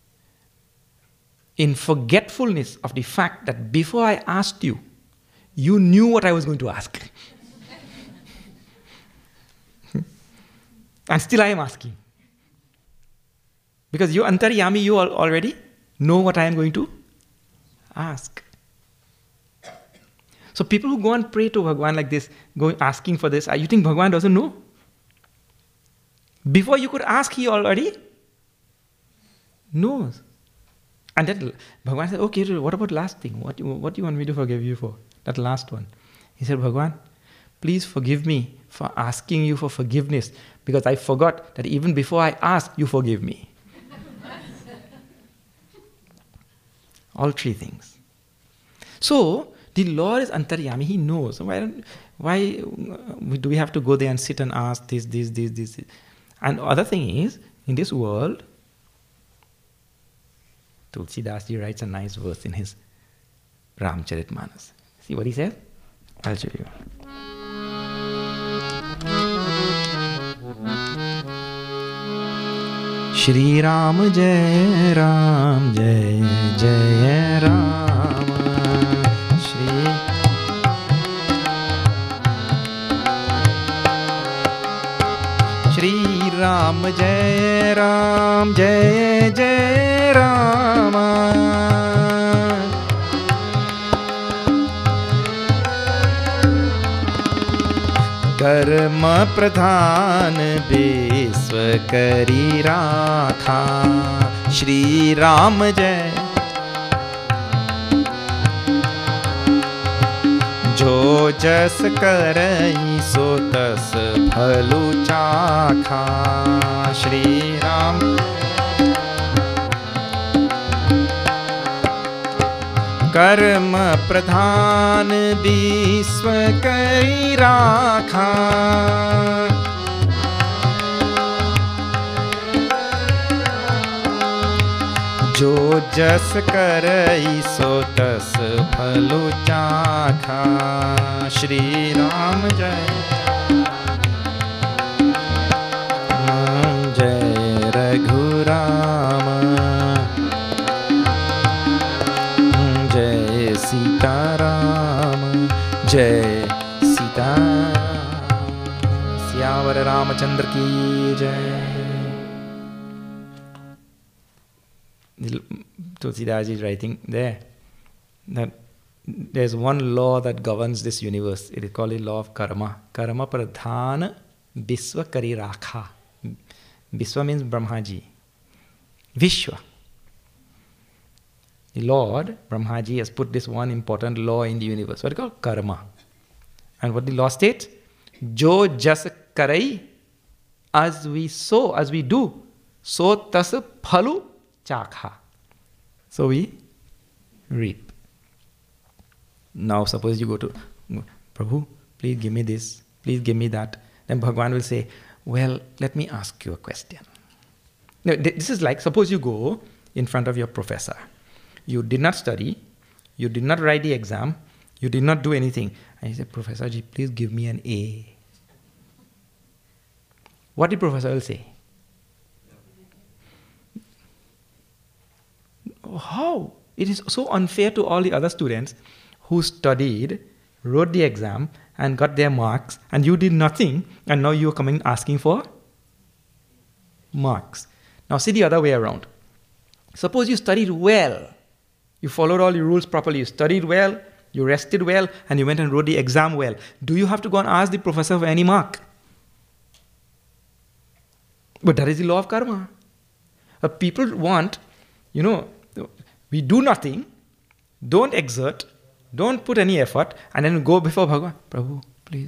in forgetfulness of the fact that before I asked you, you knew what I was going to ask. And still I am asking. Because you Antaryami, you already know what I am going to ask. So people who go and pray to Bhagwan like this, going asking for this, you think Bhagwan doesn't know? Before you could ask, he already knows. And then Bhagwan said, okay, what about last thing? What, what do you want me to forgive you for? That last one. He said, Bhagwan, please forgive me for asking you for forgiveness, because I forgot that even before I asked, you forgive me. All three things. So, the Lord is Antaryami, He knows. Why, don't, why do we have to go there and sit and ask this, this, this, this? And the other thing is, in this world, Tulsidas Ji writes a nice verse in his Ramcharitmanas. See what he says? I'll show you. Shri Ram Jai Ram Jai Jai Ram Shri Shri Ram Jai Ram Jai Jai Ram कर्म प्रधान विश्व करी राखा श्री राम जय जो जस करई सो तस फलु चाखा श्री राम कर्म प्रधान विश्व कई राखा जो जस करई सो तस फलु चाखा श्री राम जय जय रघुराम जय सीताराम जय Sitaram Ramachandra ki jai. Tulsidas is writing there that there's one law that governs this universe. It is called the law of karma. Karma pradhana Vishwa kari rakha. Vishwa means Brahmaji. Vishwa. The Lord, Brahmaji, has put this one important law in the universe. What is called? Karma. And what the law states? Jo jas karai, as we sow, as we do, so tas phalu chakha. So we reap. Now suppose you go to Prabhu, please give me this, please give me that. Then Bhagavan will say, well, let me ask you a question. Now, this is like, suppose you go in front of your professor. You did not study, you did not write the exam, you did not do anything. And he said, Professor ji, please give me an A. What the professor will say? How? It is so unfair to all the other students who studied, wrote the exam, and got their marks, and you did nothing, and now you are coming asking for marks. Now see the other way around. Suppose you studied well, you followed all the rules properly, you studied well, you rested well, and you went and wrote the exam well. Do you have to go and ask the professor for any mark? But that is the law of karma. Uh, people want, you know, we do nothing, don't exert, don't put any effort, and then go before Bhagavan. Prabhu, please.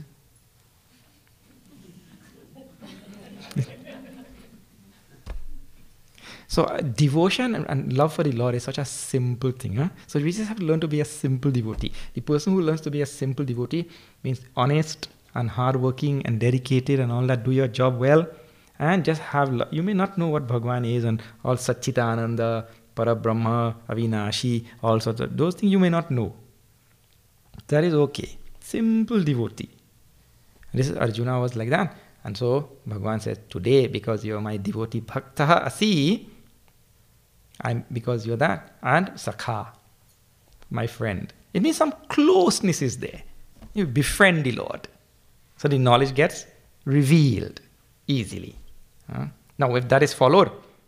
So uh, devotion and, and love for the Lord is such a simple thing. Huh? So we just have to learn to be a simple devotee. The person who learns to be a simple devotee means honest and hardworking and dedicated and all that. Do your job well and just have love. You may not know what Bhagavan is and all Satchitananda, Parabrahma, Avinashi, all sorts of those things you may not know. That is okay. Simple devotee. This is Arjuna was like that. And so Bhagavan says, today, because you are my devotee bhakta asi, I'm because you're that. And Sakha, my friend. It means some closeness is there. You befriend the Lord. So the knowledge gets revealed easily. Huh? Now if that is followed,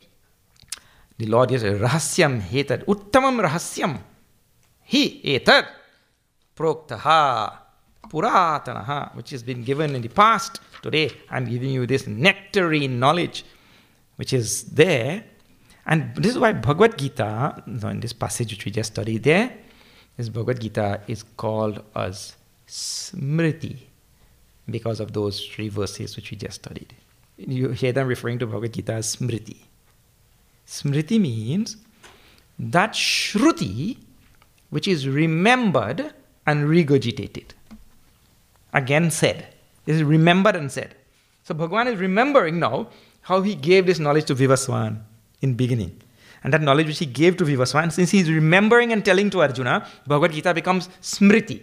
the Lord is rahasyam hetad, uttamam rahasyam, hi etad, proktaha, puratanaha, which has been given in the past. Today I'm giving you this nectarine knowledge which is there. And this is why Bhagavad Gita, in this passage which we just studied there, this Bhagavad Gita is called as Smriti because of those three verses which we just studied. You hear them referring to Bhagavad Gita as Smriti. Smriti means that Shruti which is remembered and regurgitated. Again said. This is remembered and said. So Bhagavan is remembering now how he gave this knowledge to Vivaswan in beginning. And that knowledge which he gave to Vivaswan, since he is remembering and telling to Arjuna, Bhagavad Gita becomes Smriti.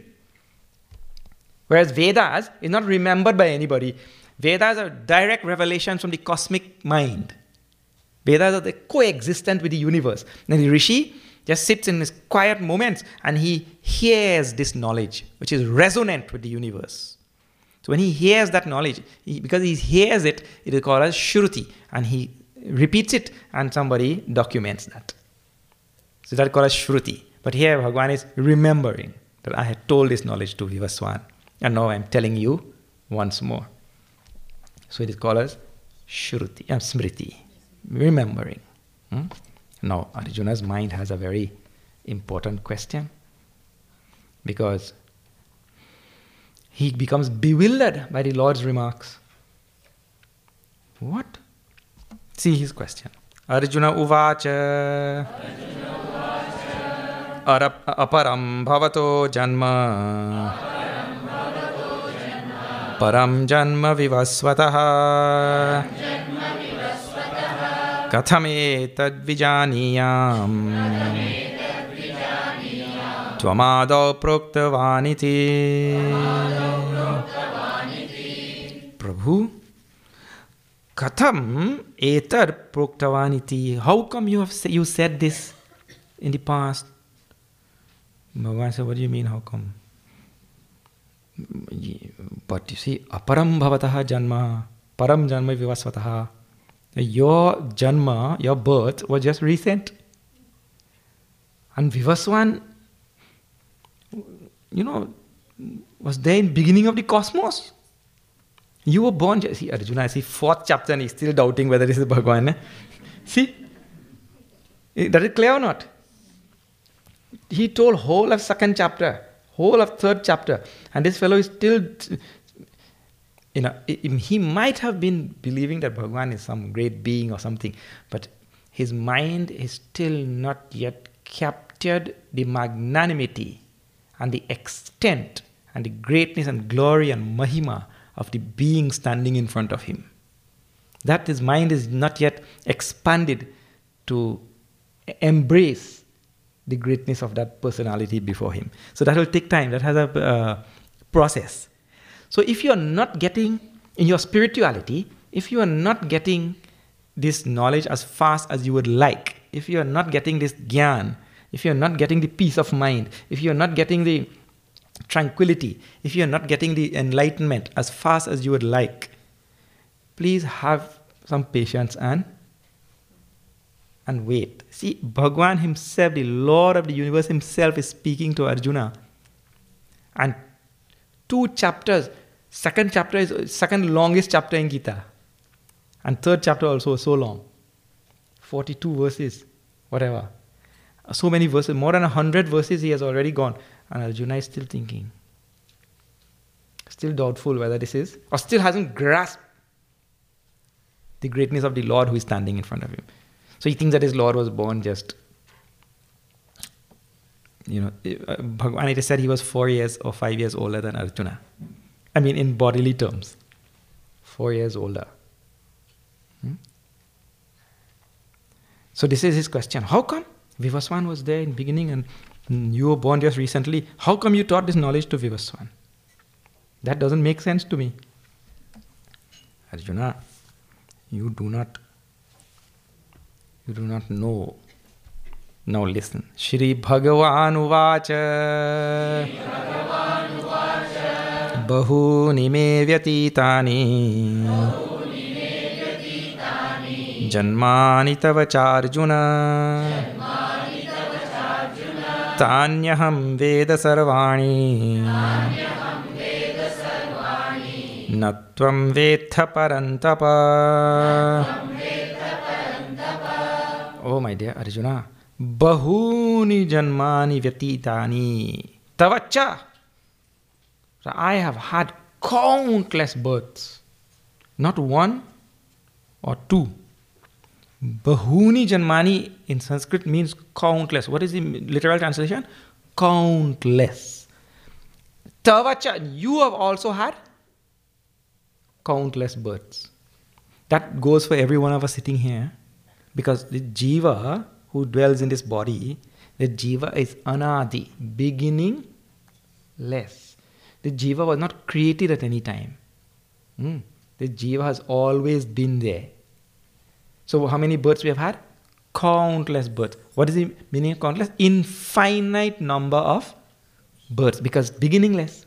Whereas Vedas is not remembered by anybody. Vedas are direct revelations from the cosmic mind. Vedas are the coexistent with the universe. And the Rishi just sits in his quiet moments and he hears this knowledge, which is resonant with the universe. So when he hears that knowledge, he, because he hears it, it is called as Shruti. And he repeats it and somebody documents that. So that is called as Shruti. But here Bhagavan is remembering that I had told this knowledge to Vivaswan. And now I am telling you once more. So it is called as Shruti, uh, Smriti, remembering. Hmm? Now Arjuna's mind has a very important question. Because he becomes bewildered by the Lord's remarks. What? See his question. Arjuna uvacha. Arap, aparam bhavato janma. Param janma vivasvataha. Kathame tad vijaniyam. Tvamado proktavaniti. Prabhu, Katham etar proktavaniti. How come you have say, you said this in the past? Bhagavan said, what do you mean, how come? But you see, aparam bhavataha janma. Param Janma Vivasvataha. Your Janma, your birth was just recent. And Vivaswan, you know, was there in beginning of the cosmos. You were born, see Arjuna, see fourth chapter and he's still doubting whether this is Bhagavan. Eh? See, that is clear or not? He told whole of second chapter, whole of third chapter, and this fellow is still, you know, he might have been believing that Bhagavan is some great being or something, but his mind is still not yet captured the magnanimity and the extent and the greatness and glory and mahima of the being standing in front of him. That his mind is not yet expanded to embrace the greatness of that personality before him. So that will take time. That has a uh, process. So if you are not getting, in your spirituality, if you are not getting this knowledge as fast as you would like, if you are not getting this gyan, if you are not getting the peace of mind, if you are not getting the tranquility, if you are not getting the enlightenment as fast as you would like, please have some patience and and wait. See, Bhagavan himself, the Lord of the universe himself, is speaking to Arjuna. And two chapters, second chapter is second longest chapter in Gita. And third chapter also so long. forty-two verses, whatever. So many verses, more than a hundred verses he has already gone. And Arjuna is still thinking. Still doubtful whether this is, or still hasn't grasped the greatness of the Lord who is standing in front of him. So he thinks that his Lord was born just, you know, Bhagavan, it is said he was four years or five years older than Arjuna. I mean, in bodily terms. Four years older. Hmm? So this is his question. How come Vivaswan was there in beginning and you were born just recently? How come you taught this knowledge to Vivaswan? That doesn't make sense to me. Arjuna, you do not, you do not know. Now listen. Shri Bhagavan Uvacha Bahuni me vyatitani Janmani tava charjuna Tanyaham veda sarvani Natvam vetha parantapa. Oh my dear Arjuna, Bahuni janmani vyatitani Tavacha. I have had countless births. Not one or two. Bahuni janmani in Sanskrit means countless. What is the literal translation? Countless. Tavacha, you have also had countless births. That goes for every one of us sitting here. Because the jiva who dwells in this body, the jiva is anadi, beginningless. The jiva was not created at any time. Hmm. The jiva has always been there. So how many births we have had? Countless births. What is the meaning of countless? Infinite number of births, because beginningless.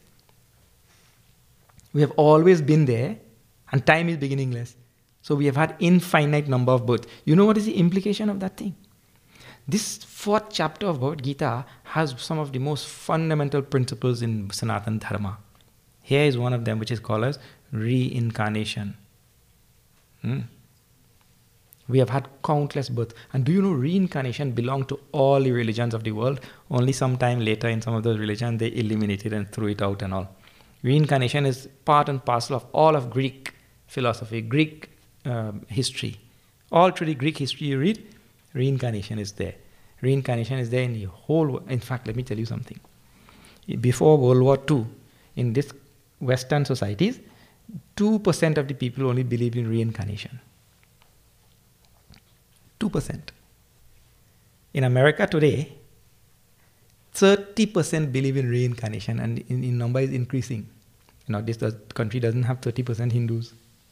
We have always been there and time is beginningless. So we have had infinite number of births. You know what is the implication of that thing? This fourth chapter of Bhagavad Gita has some of the most fundamental principles in Sanatana Dharma. Here is one of them, which is called as reincarnation. Hmm? We have had countless births. And do you know reincarnation belonged to all the religions of the world? Only some time later in some of those religions they eliminated and threw it out and all. Reincarnation is part and parcel of all of Greek philosophy, Greek um, history. All through the Greek history you read, reincarnation is there. Reincarnation is there in the whole world. In fact, let me tell you something. Before World War Two, in this Western societies, two percent of the people only believed in reincarnation. two percent. In America today, thirty percent believe in reincarnation, and in, in number is increasing. You know, this does, country doesn't have thirty percent Hindus.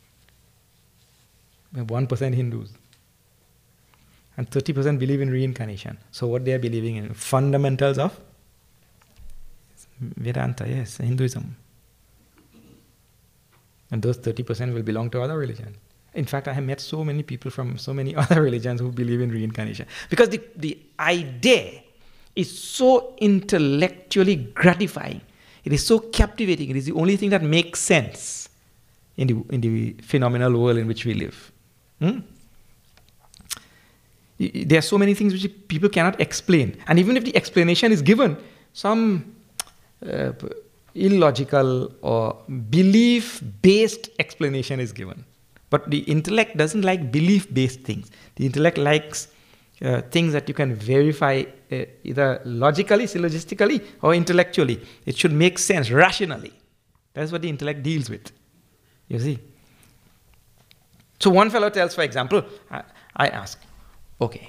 We have one percent Hindus. And thirty percent believe in reincarnation. So what they are believing in? Fundamentals of Vedanta, yes, Hinduism. And those thirty percent will belong to other religions. In fact, I have met so many people from so many other religions who believe in reincarnation. Because the, the idea is so intellectually gratifying. It is so captivating. It is the only thing that makes sense in the, in the phenomenal world in which we live. Hmm? There are so many things which people cannot explain. And even if the explanation is given, some uh, illogical or belief-based explanation is given. But the intellect doesn't like belief-based things. The intellect likes uh, things that you can verify uh, either logically, syllogistically, or intellectually. It should make sense rationally. That's what the intellect deals with. You see? So one fellow tells, for example, I, I ask, okay.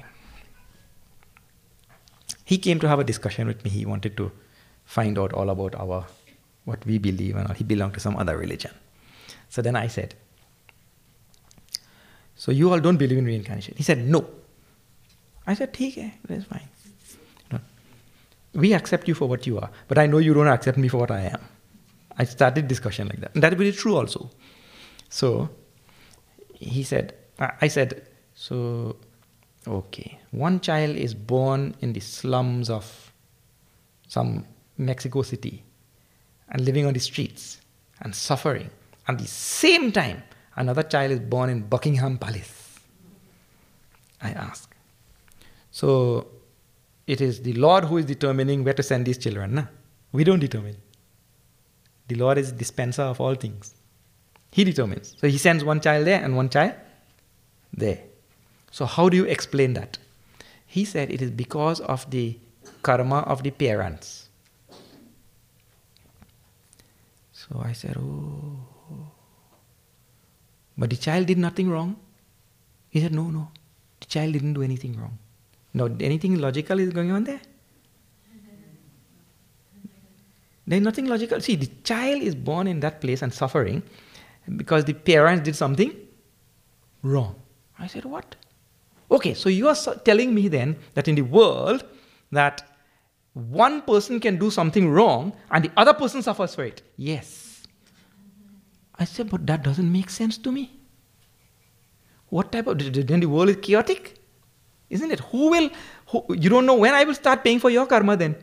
He came to have a discussion with me. He wanted to find out all about our, what we believe, and all. He belonged to some other religion. So then I said, so you all don't believe in reincarnation? He said, no. I said, okay, that's fine. No. We accept you for what you are, but I know you don't accept me for what I am. I started discussion like that. And that is very true also. So he said, I said, so, okay, one child is born in the slums of some Mexico City and living on the streets and suffering. At the same time, another child is born in Buckingham Palace. I ask. So, it is the Lord who is determining where to send these children. Na? We don't determine. The Lord is dispenser of all things. He determines. So, He sends one child there and one child there. So, how do you explain that? He said it is because of the karma of the parents. So, I said, oh. But the child did nothing wrong. He said, no, no. The child didn't do anything wrong. No, anything logical is going on there? There is nothing logical. See, the child is born in that place and suffering because the parents did something wrong. I said, what? Okay, so you are telling me then that in the world that one person can do something wrong and the other person suffers for it. Yes. I said, but that doesn't make sense to me. What type of... Then the world is chaotic? Isn't it? Who will... Who, you don't know when I will start paying for your karma then.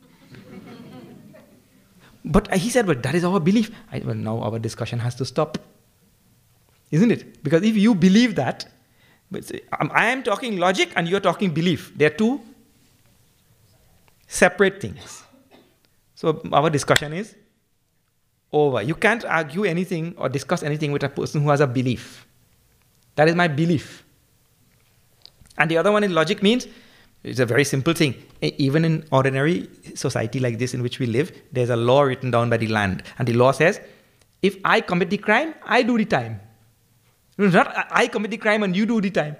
But he said, but that is our belief. I, well, now our discussion has to stop. Isn't it? Because if you believe that... But I am talking logic and you are talking belief. They are two separate things. So our discussion is over. You can't argue anything or discuss anything with a person who has a belief. That is my belief. And the other one in logic means, it's a very simple thing. Even in ordinary society like this in which we live, there's a law written down by the land. And the law says, if I commit the crime, I do the time. Not I commit the crime and you do the time.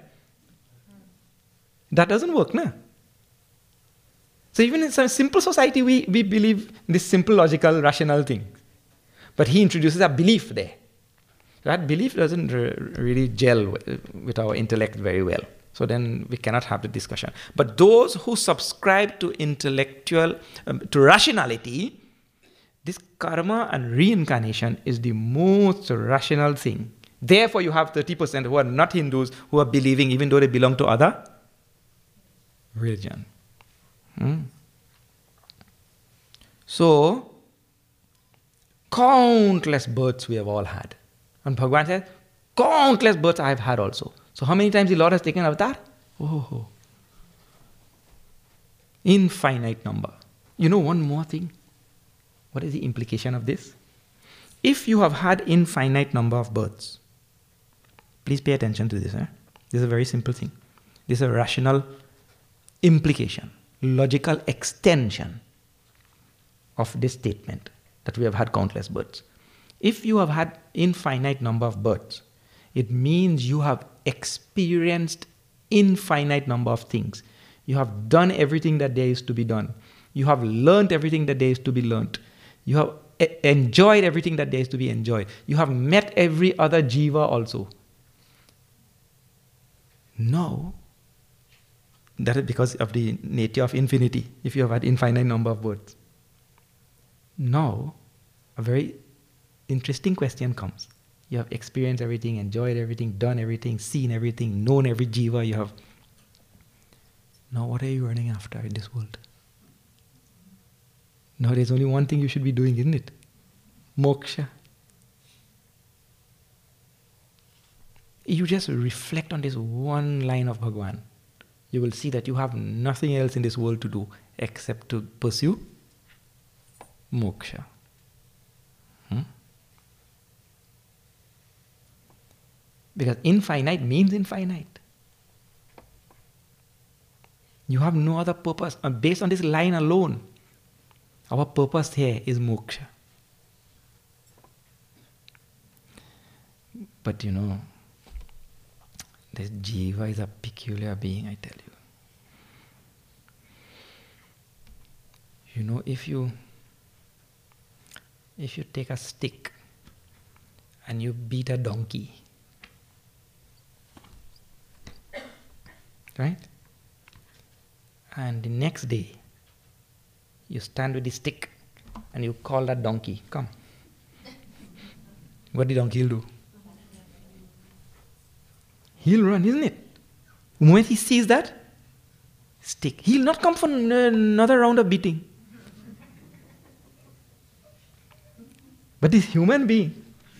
That doesn't work, no? So even in some simple society, we, we believe this simple, logical, rational thing. But he introduces a belief there. That belief doesn't really gel with our intellect very well. So then we cannot have the discussion. But those who subscribe to intellectual, um, to rationality, this karma and reincarnation is the most rational thing. Therefore, you have thirty percent who are not Hindus who are believing even though they belong to other religion. Hmm. So, countless births we have all had. And Bhagavan says, countless births I have had also. So how many times the Lord has taken avatar? Oh, infinite number. You know one more thing? What is the implication of this? If you have had infinite number of births, please pay attention to this. Eh? This is a very simple thing. This is a rational implication, logical extension of this statement that we have had countless births. If you have had infinite number of births, it means you have experienced infinite number of things. You have done everything that there is to be done. You have learned everything that there is to be learned. You have e- enjoyed everything that there is to be enjoyed. You have met every other jiva also. Now, that is because of the nature of infinity, if you have had infinite number of births. Now, a very interesting question comes. You have experienced everything, enjoyed everything, done everything, seen everything, known every jiva you have. Now what are you running after in this world? Now there's only one thing you should be doing, isn't it? Moksha. You just reflect on this one line of Bhagwan. You will see that you have nothing else in this world to do except to pursue moksha. Hmm? Because infinite means infinite. You have no other purpose. And based on this line alone, our purpose here is moksha. But you know, this jiva is a peculiar being, I tell you. You know, if you if you take a stick and you beat a donkey, right? And the next day, you stand with the stick and you call that donkey, come. What the donkey will do? He'll run, isn't it? The moment he sees that stick, he'll not come for another round of beating. But this human being,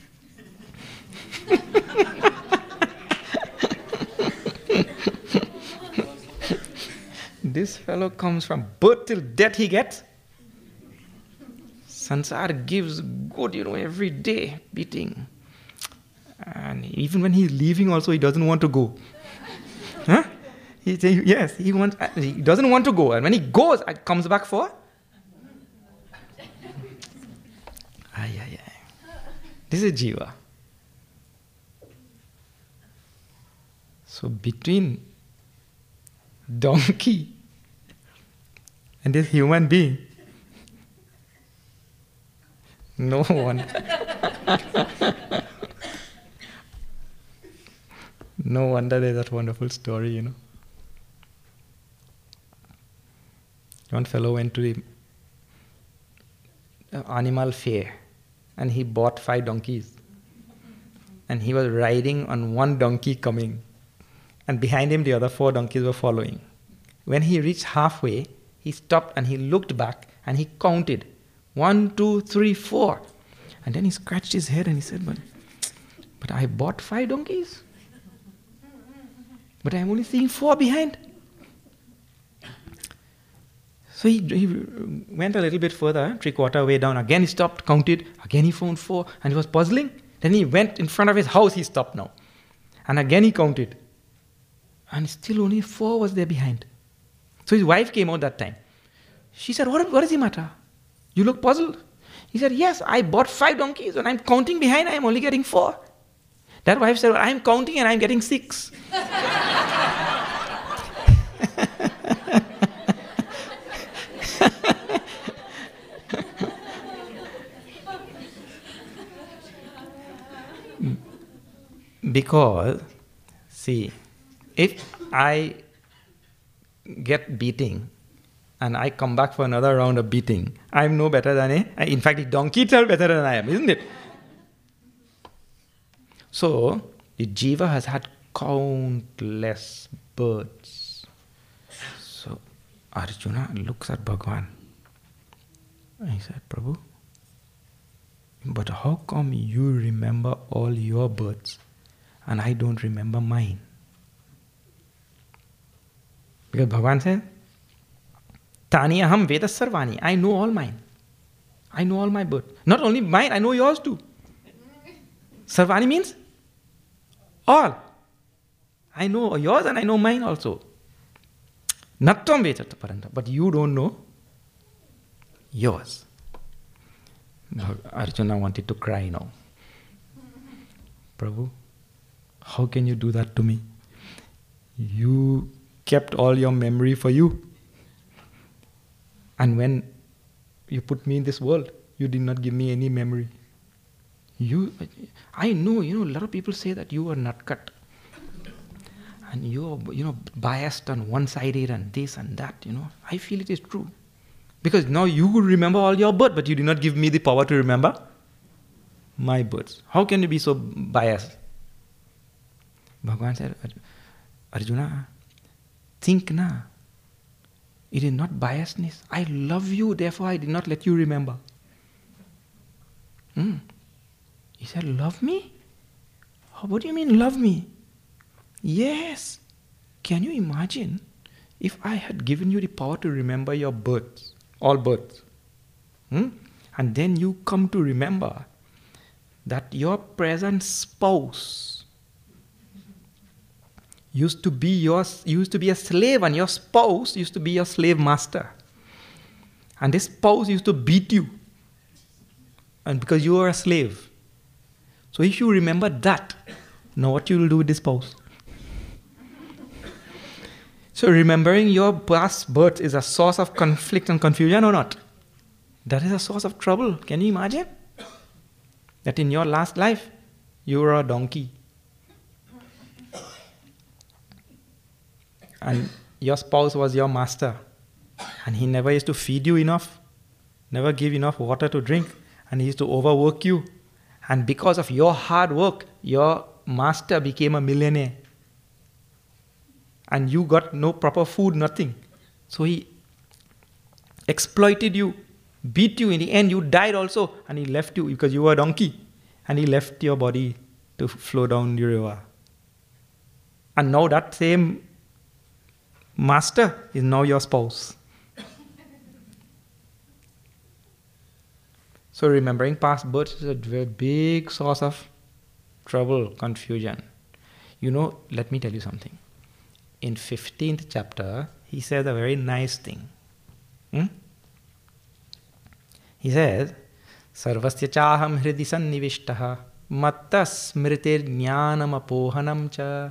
this fellow comes from birth till death he gets. Sansar gives good, you know, every day beating. And even when he's leaving also, he doesn't want to go. Huh? He say, yes, he wants. He doesn't want to go. And when he goes, it comes back for? Ay, ay, ay. This is jiva. So between donkey and this human being, no one. No wonder there's that wonderful story, you know. One fellow went to the animal fair and he bought five donkeys. And he was riding on one donkey coming. And behind him the other four donkeys were following. When he reached halfway, he stopped and he looked back and he counted. One, two, three, four. And then he scratched his head and he said, but, but I bought five donkeys. But I'm only seeing four behind. So he, he went a little bit further, three quarter way down. Again he stopped, counted. Again he found four. And he was puzzling. Then he went in front of his house, he stopped now. And again he counted. And still only four was there behind. So his wife came out that time. She said, what, what is the matter? You look puzzled. He said, yes, I bought five donkeys and I'm counting behind, I'm only getting four. That wife said, well, I'm counting and I'm getting six. Because, see, if I get beating and I come back for another round of beating, I'm no better than a, in fact, the donkey itself better than I am, isn't it? So, the jiva has had countless births. So, Arjuna looks at Bhagavan and he said, Prabhu, but how come you remember all your births and I don't remember mine? Because Bhagavan said, Tani aham vedas sarvani. I know all mine. I know all my birth. Not only mine, I know yours too. Sarvani means all. I know yours and I know mine also. Natvam vedata paranta. But you don't know yours. Arjuna wanted to cry now. Prabhu, how can you do that to me? You kept all your memory for you. And when you put me in this world, you did not give me any memory. You, I know, you know, a lot of people say that you are nutcut. And you are, you know, biased on one-sided and this and that, you know. I feel it is true. Because now you remember all your birth, but you did not give me the power to remember my birds. How can you be so biased? Bhagavan said, Arjuna, think na. It is not biasness. I love you, therefore I did not let you remember. Hmm. He said, love me? What do you mean, love me? Yes. Can you imagine if I had given you the power to remember your births, all births, hmm? and then you come to remember that your present spouse used to be your, used to be a slave, and your spouse used to be your slave master. And this spouse used to beat you, and because you were a slave. So if you remember that, now what you will do with this spouse? So remembering your past birth is a source of conflict and confusion or not? That is a source of trouble. Can you imagine? That in your last life, you were a donkey. And your spouse was your master. And he never used to feed you enough, never give enough water to drink, and he used to overwork you. And because of your hard work, your master became a millionaire. And you got no proper food, nothing. So he exploited you, beat you. In the end, you died also. And he left you because you were a donkey. And he left your body to flow down the river. And now that same master is now your spouse. So remembering past births is a very big source of trouble, confusion. You know, let me tell you something. In fifteenth chapter, he says a very nice thing. Hmm? He says, Sarvasya chaham hridi sannivishtaha matta smritir jnanam apohanam cha.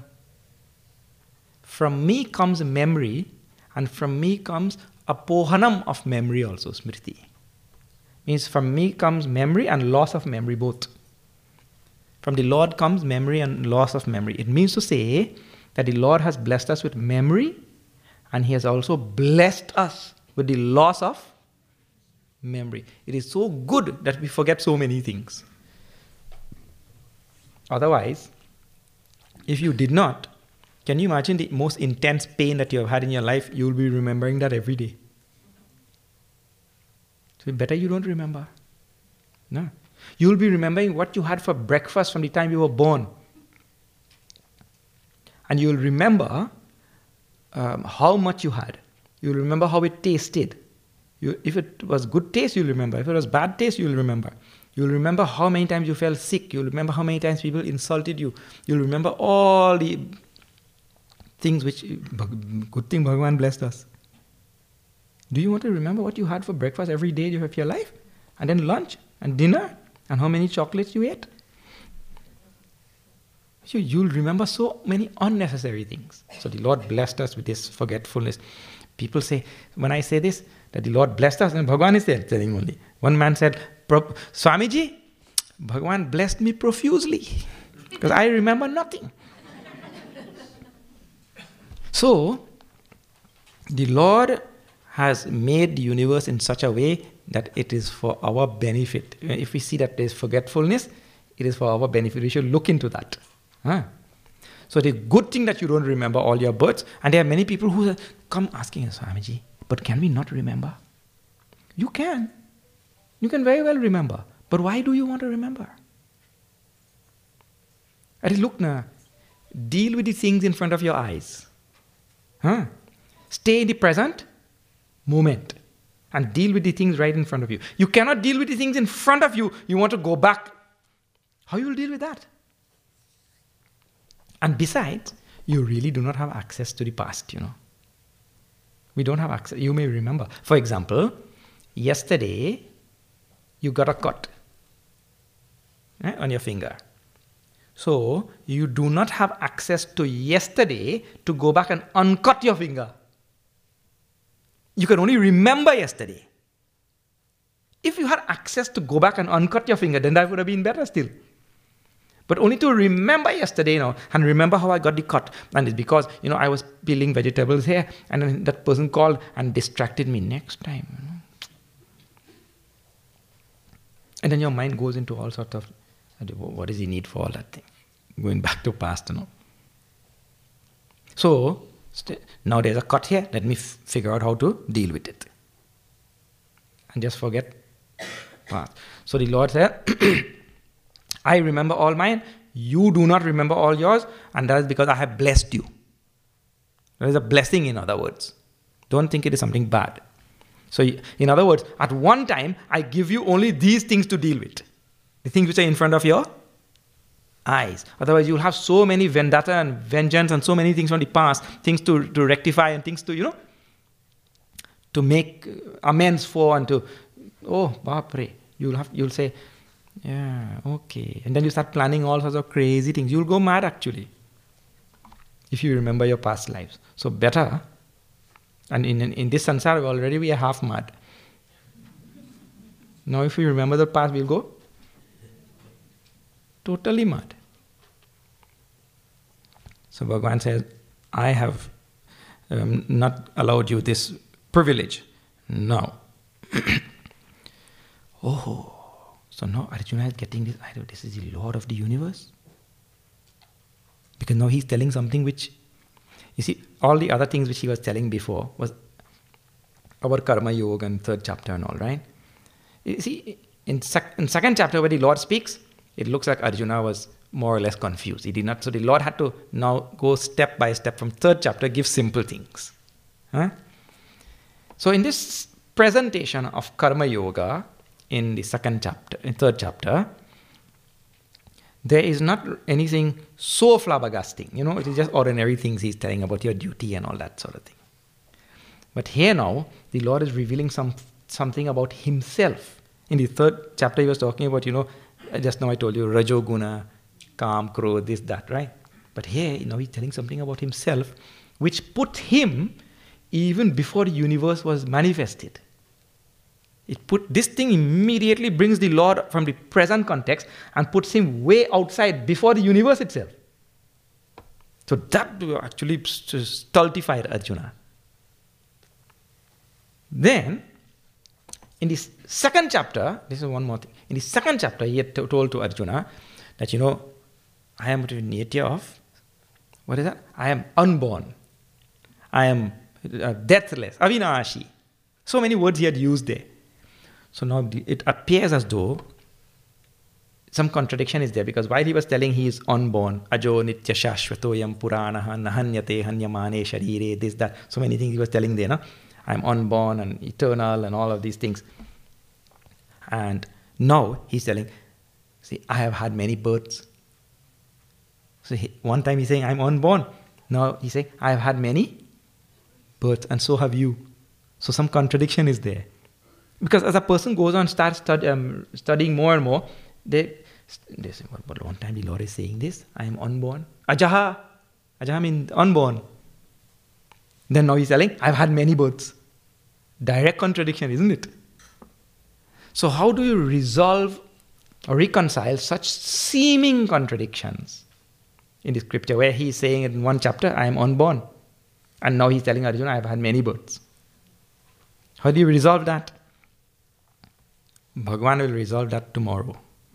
From me comes memory, and from me comes apohanam of memory also, smriti. Means from me comes memory and loss of memory both. From the Lord comes memory and loss of memory. It means to say that the Lord has blessed us with memory, and He has also blessed us with the loss of memory. It is so good that we forget so many things. Otherwise, if you did not, can you imagine the most intense pain that you have had in your life? You will be remembering that every day. So better you don't remember. No. You will be remembering what you had for breakfast from the time you were born. And you will remember um, how much you had. You will remember how it tasted. You, if it was good taste, you'll remember. If it was bad taste, you'll remember. You'll remember how many times you felt sick. You'll remember how many times people insulted you. You'll remember all the things which, good thing Bhagavan blessed us. Do you want to remember what you had for breakfast every day of your life? And then lunch and dinner? And how many chocolates you ate? So you'll remember so many unnecessary things. So the Lord blessed us with this forgetfulness. People say, when I say this, that the Lord blessed us, and Bhagavan is there telling only. One man said, Swamiji, Bhagavan blessed me profusely, because I remember nothing. So, the Lord has made the universe in such a way that it is for our benefit. If we see that there is forgetfulness, it is for our benefit. We should look into that. Huh? So it is a good thing that you don't remember all your births. And there are many people who come asking us, Swamiji, but can we not remember? You can. You can very well remember. But why do you want to remember? That is, look now, deal with the things in front of your eyes. Huh? Stay in the present moment and deal with the things right in front of you. You cannot deal with the things in front of you. You want to go back. How you will deal with that? And besides, you really do not have access to the past, you know. We don't have access. You may remember. For example, yesterday, you got a cut eh, on your finger. So, you do not have access to yesterday to go back and uncut your finger. You can only remember yesterday. If you had access to go back and uncut your finger, then that would have been better still. But only to remember yesterday, you know, and remember how I got the cut. And it's because, you know, I was peeling vegetables here, and then that person called and distracted me. Next time, you know. And then your mind goes into all sorts of What does he need for all that thing? Going back to past and all. So, st- now there's a cut here. Let me f- figure out how to deal with it. And just forget past. So the Lord said, I remember all mine. You do not remember all yours. And that is because I have blessed you. There is a blessing, in other words. Don't think it is something bad. So, in other words, at one time, I give you only these things to deal with. The things which are in front of your eyes. Otherwise, you'll have so many vendetta and vengeance and so many things from the past, things to, to rectify and things to, you know, to make amends for and to, oh, Bapre, you'll have, you'll say, yeah, okay. And then you start planning all sorts of crazy things. You'll go mad, actually, if you remember your past lives. So better, and in, in, in this samsara, already we are half mad. Now if we remember the past, we'll go totally mad. So Bhagavan says, I have um, not allowed you this privilege. Now. Oh, so now Arjuna is getting this idea, this is the Lord of the universe? Because now he's telling something which, you see, all the other things which he was telling before was about Karma Yoga and third chapter and all, right? You see, in, sec- in second chapter where the Lord speaks, it looks like Arjuna was more or less confused. He did not. So the Lord had to now go step by step from third chapter, give simple things. Huh? So in this presentation of Karma Yoga in the second chapter, in third chapter, there is not anything so flabbergasting. You know, it is just ordinary things he's telling about your duty and all that sort of thing. But here now, the Lord is revealing some something about himself. In the third chapter, he was talking about, you know, just now I told you, Rajoguna, Kam, Krodh, this, that, right? But here, you know, he's telling something about himself, which put him even before the universe was manifested. It put this thing immediately brings the Lord from the present context and puts him way outside before the universe itself. So that actually stultified Arjuna. Then, in the second chapter, this is one more thing. In the second chapter, he had t- told to Arjuna that, you know, I am the nature of, what is that? I am unborn. I am uh, deathless, avinashi. So many words he had used there. So now it appears as though some contradiction is there, because while he was telling he is unborn, ajo nitya shashvatoyam puranaha nahanyate hanyamane sharire, this, that, so many things he was telling there, no? I am unborn and eternal and all of these things. And now he's telling, see, I have had many births. So he, one time he's saying, I'm unborn. Now he's saying, I have had many births, and so have you. So some contradiction is there. Because as a person goes on, starts stud, um, studying more and more, they, they say, well, but one time the Lord is saying this, I am unborn. Ajaha. Ajaha means unborn. Then now he's telling, I've had many births. Direct contradiction, isn't it? So how do you resolve or reconcile such seeming contradictions in the scripture, where he's saying in one chapter, I am unborn, and now he's telling Arjuna, I've had many births? How do you resolve that? Bhagavan will resolve that tomorrow.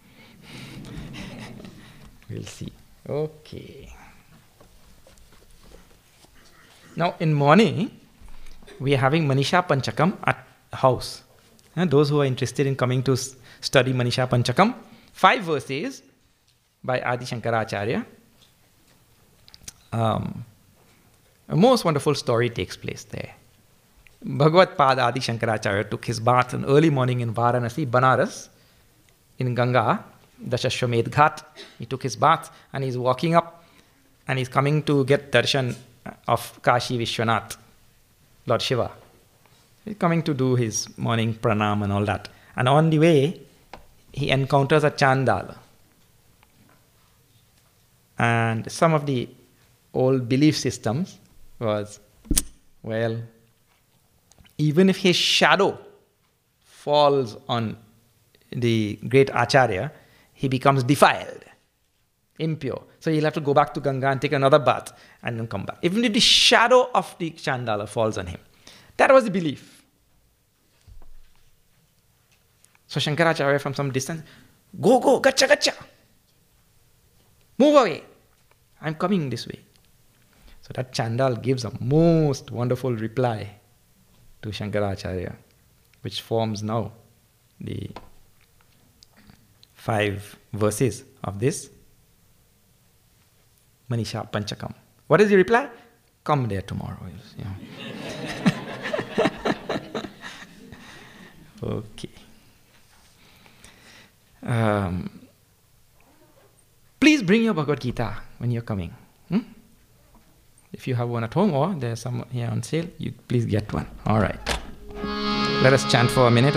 We'll see. Okay. Now in morning, we are having Manisha Panchakam at house. And those who are interested in coming to study Manisha Panchakam, five verses by Adi Shankaracharya. Um, a most wonderful story takes place there. Bhagavad Pada Adi Shankaracharya took his bath in early morning in Varanasi, Banaras, in Ganga, Dashashwamedh Ghat. He took his bath and he's walking up and he's coming to get darshan of Kashi Vishwanath, Lord Shiva. He's coming to do his morning pranam and all that. And on the way, he encounters a Chandala. And some of the old belief systems was, well, even if his shadow falls on the great Acharya, he becomes defiled, impure. So he'll have to go back to Ganga and take another bath and then come back. Even if the shadow of the Chandala falls on him. That was the belief. So Shankaracharya from some distance, go, go, gacha, gacha. Move away. I'm coming this way. So that Chandal gives a most wonderful reply to Shankaracharya, which forms now the five verses of this Manisha Panchakam. What is the reply? Come there tomorrow. You know. Okay. Um, please bring your Bhagavad Gita when you're coming. Hmm? If you have one at home or there's some here on sale, you please get one. All right. Let us chant for a minute.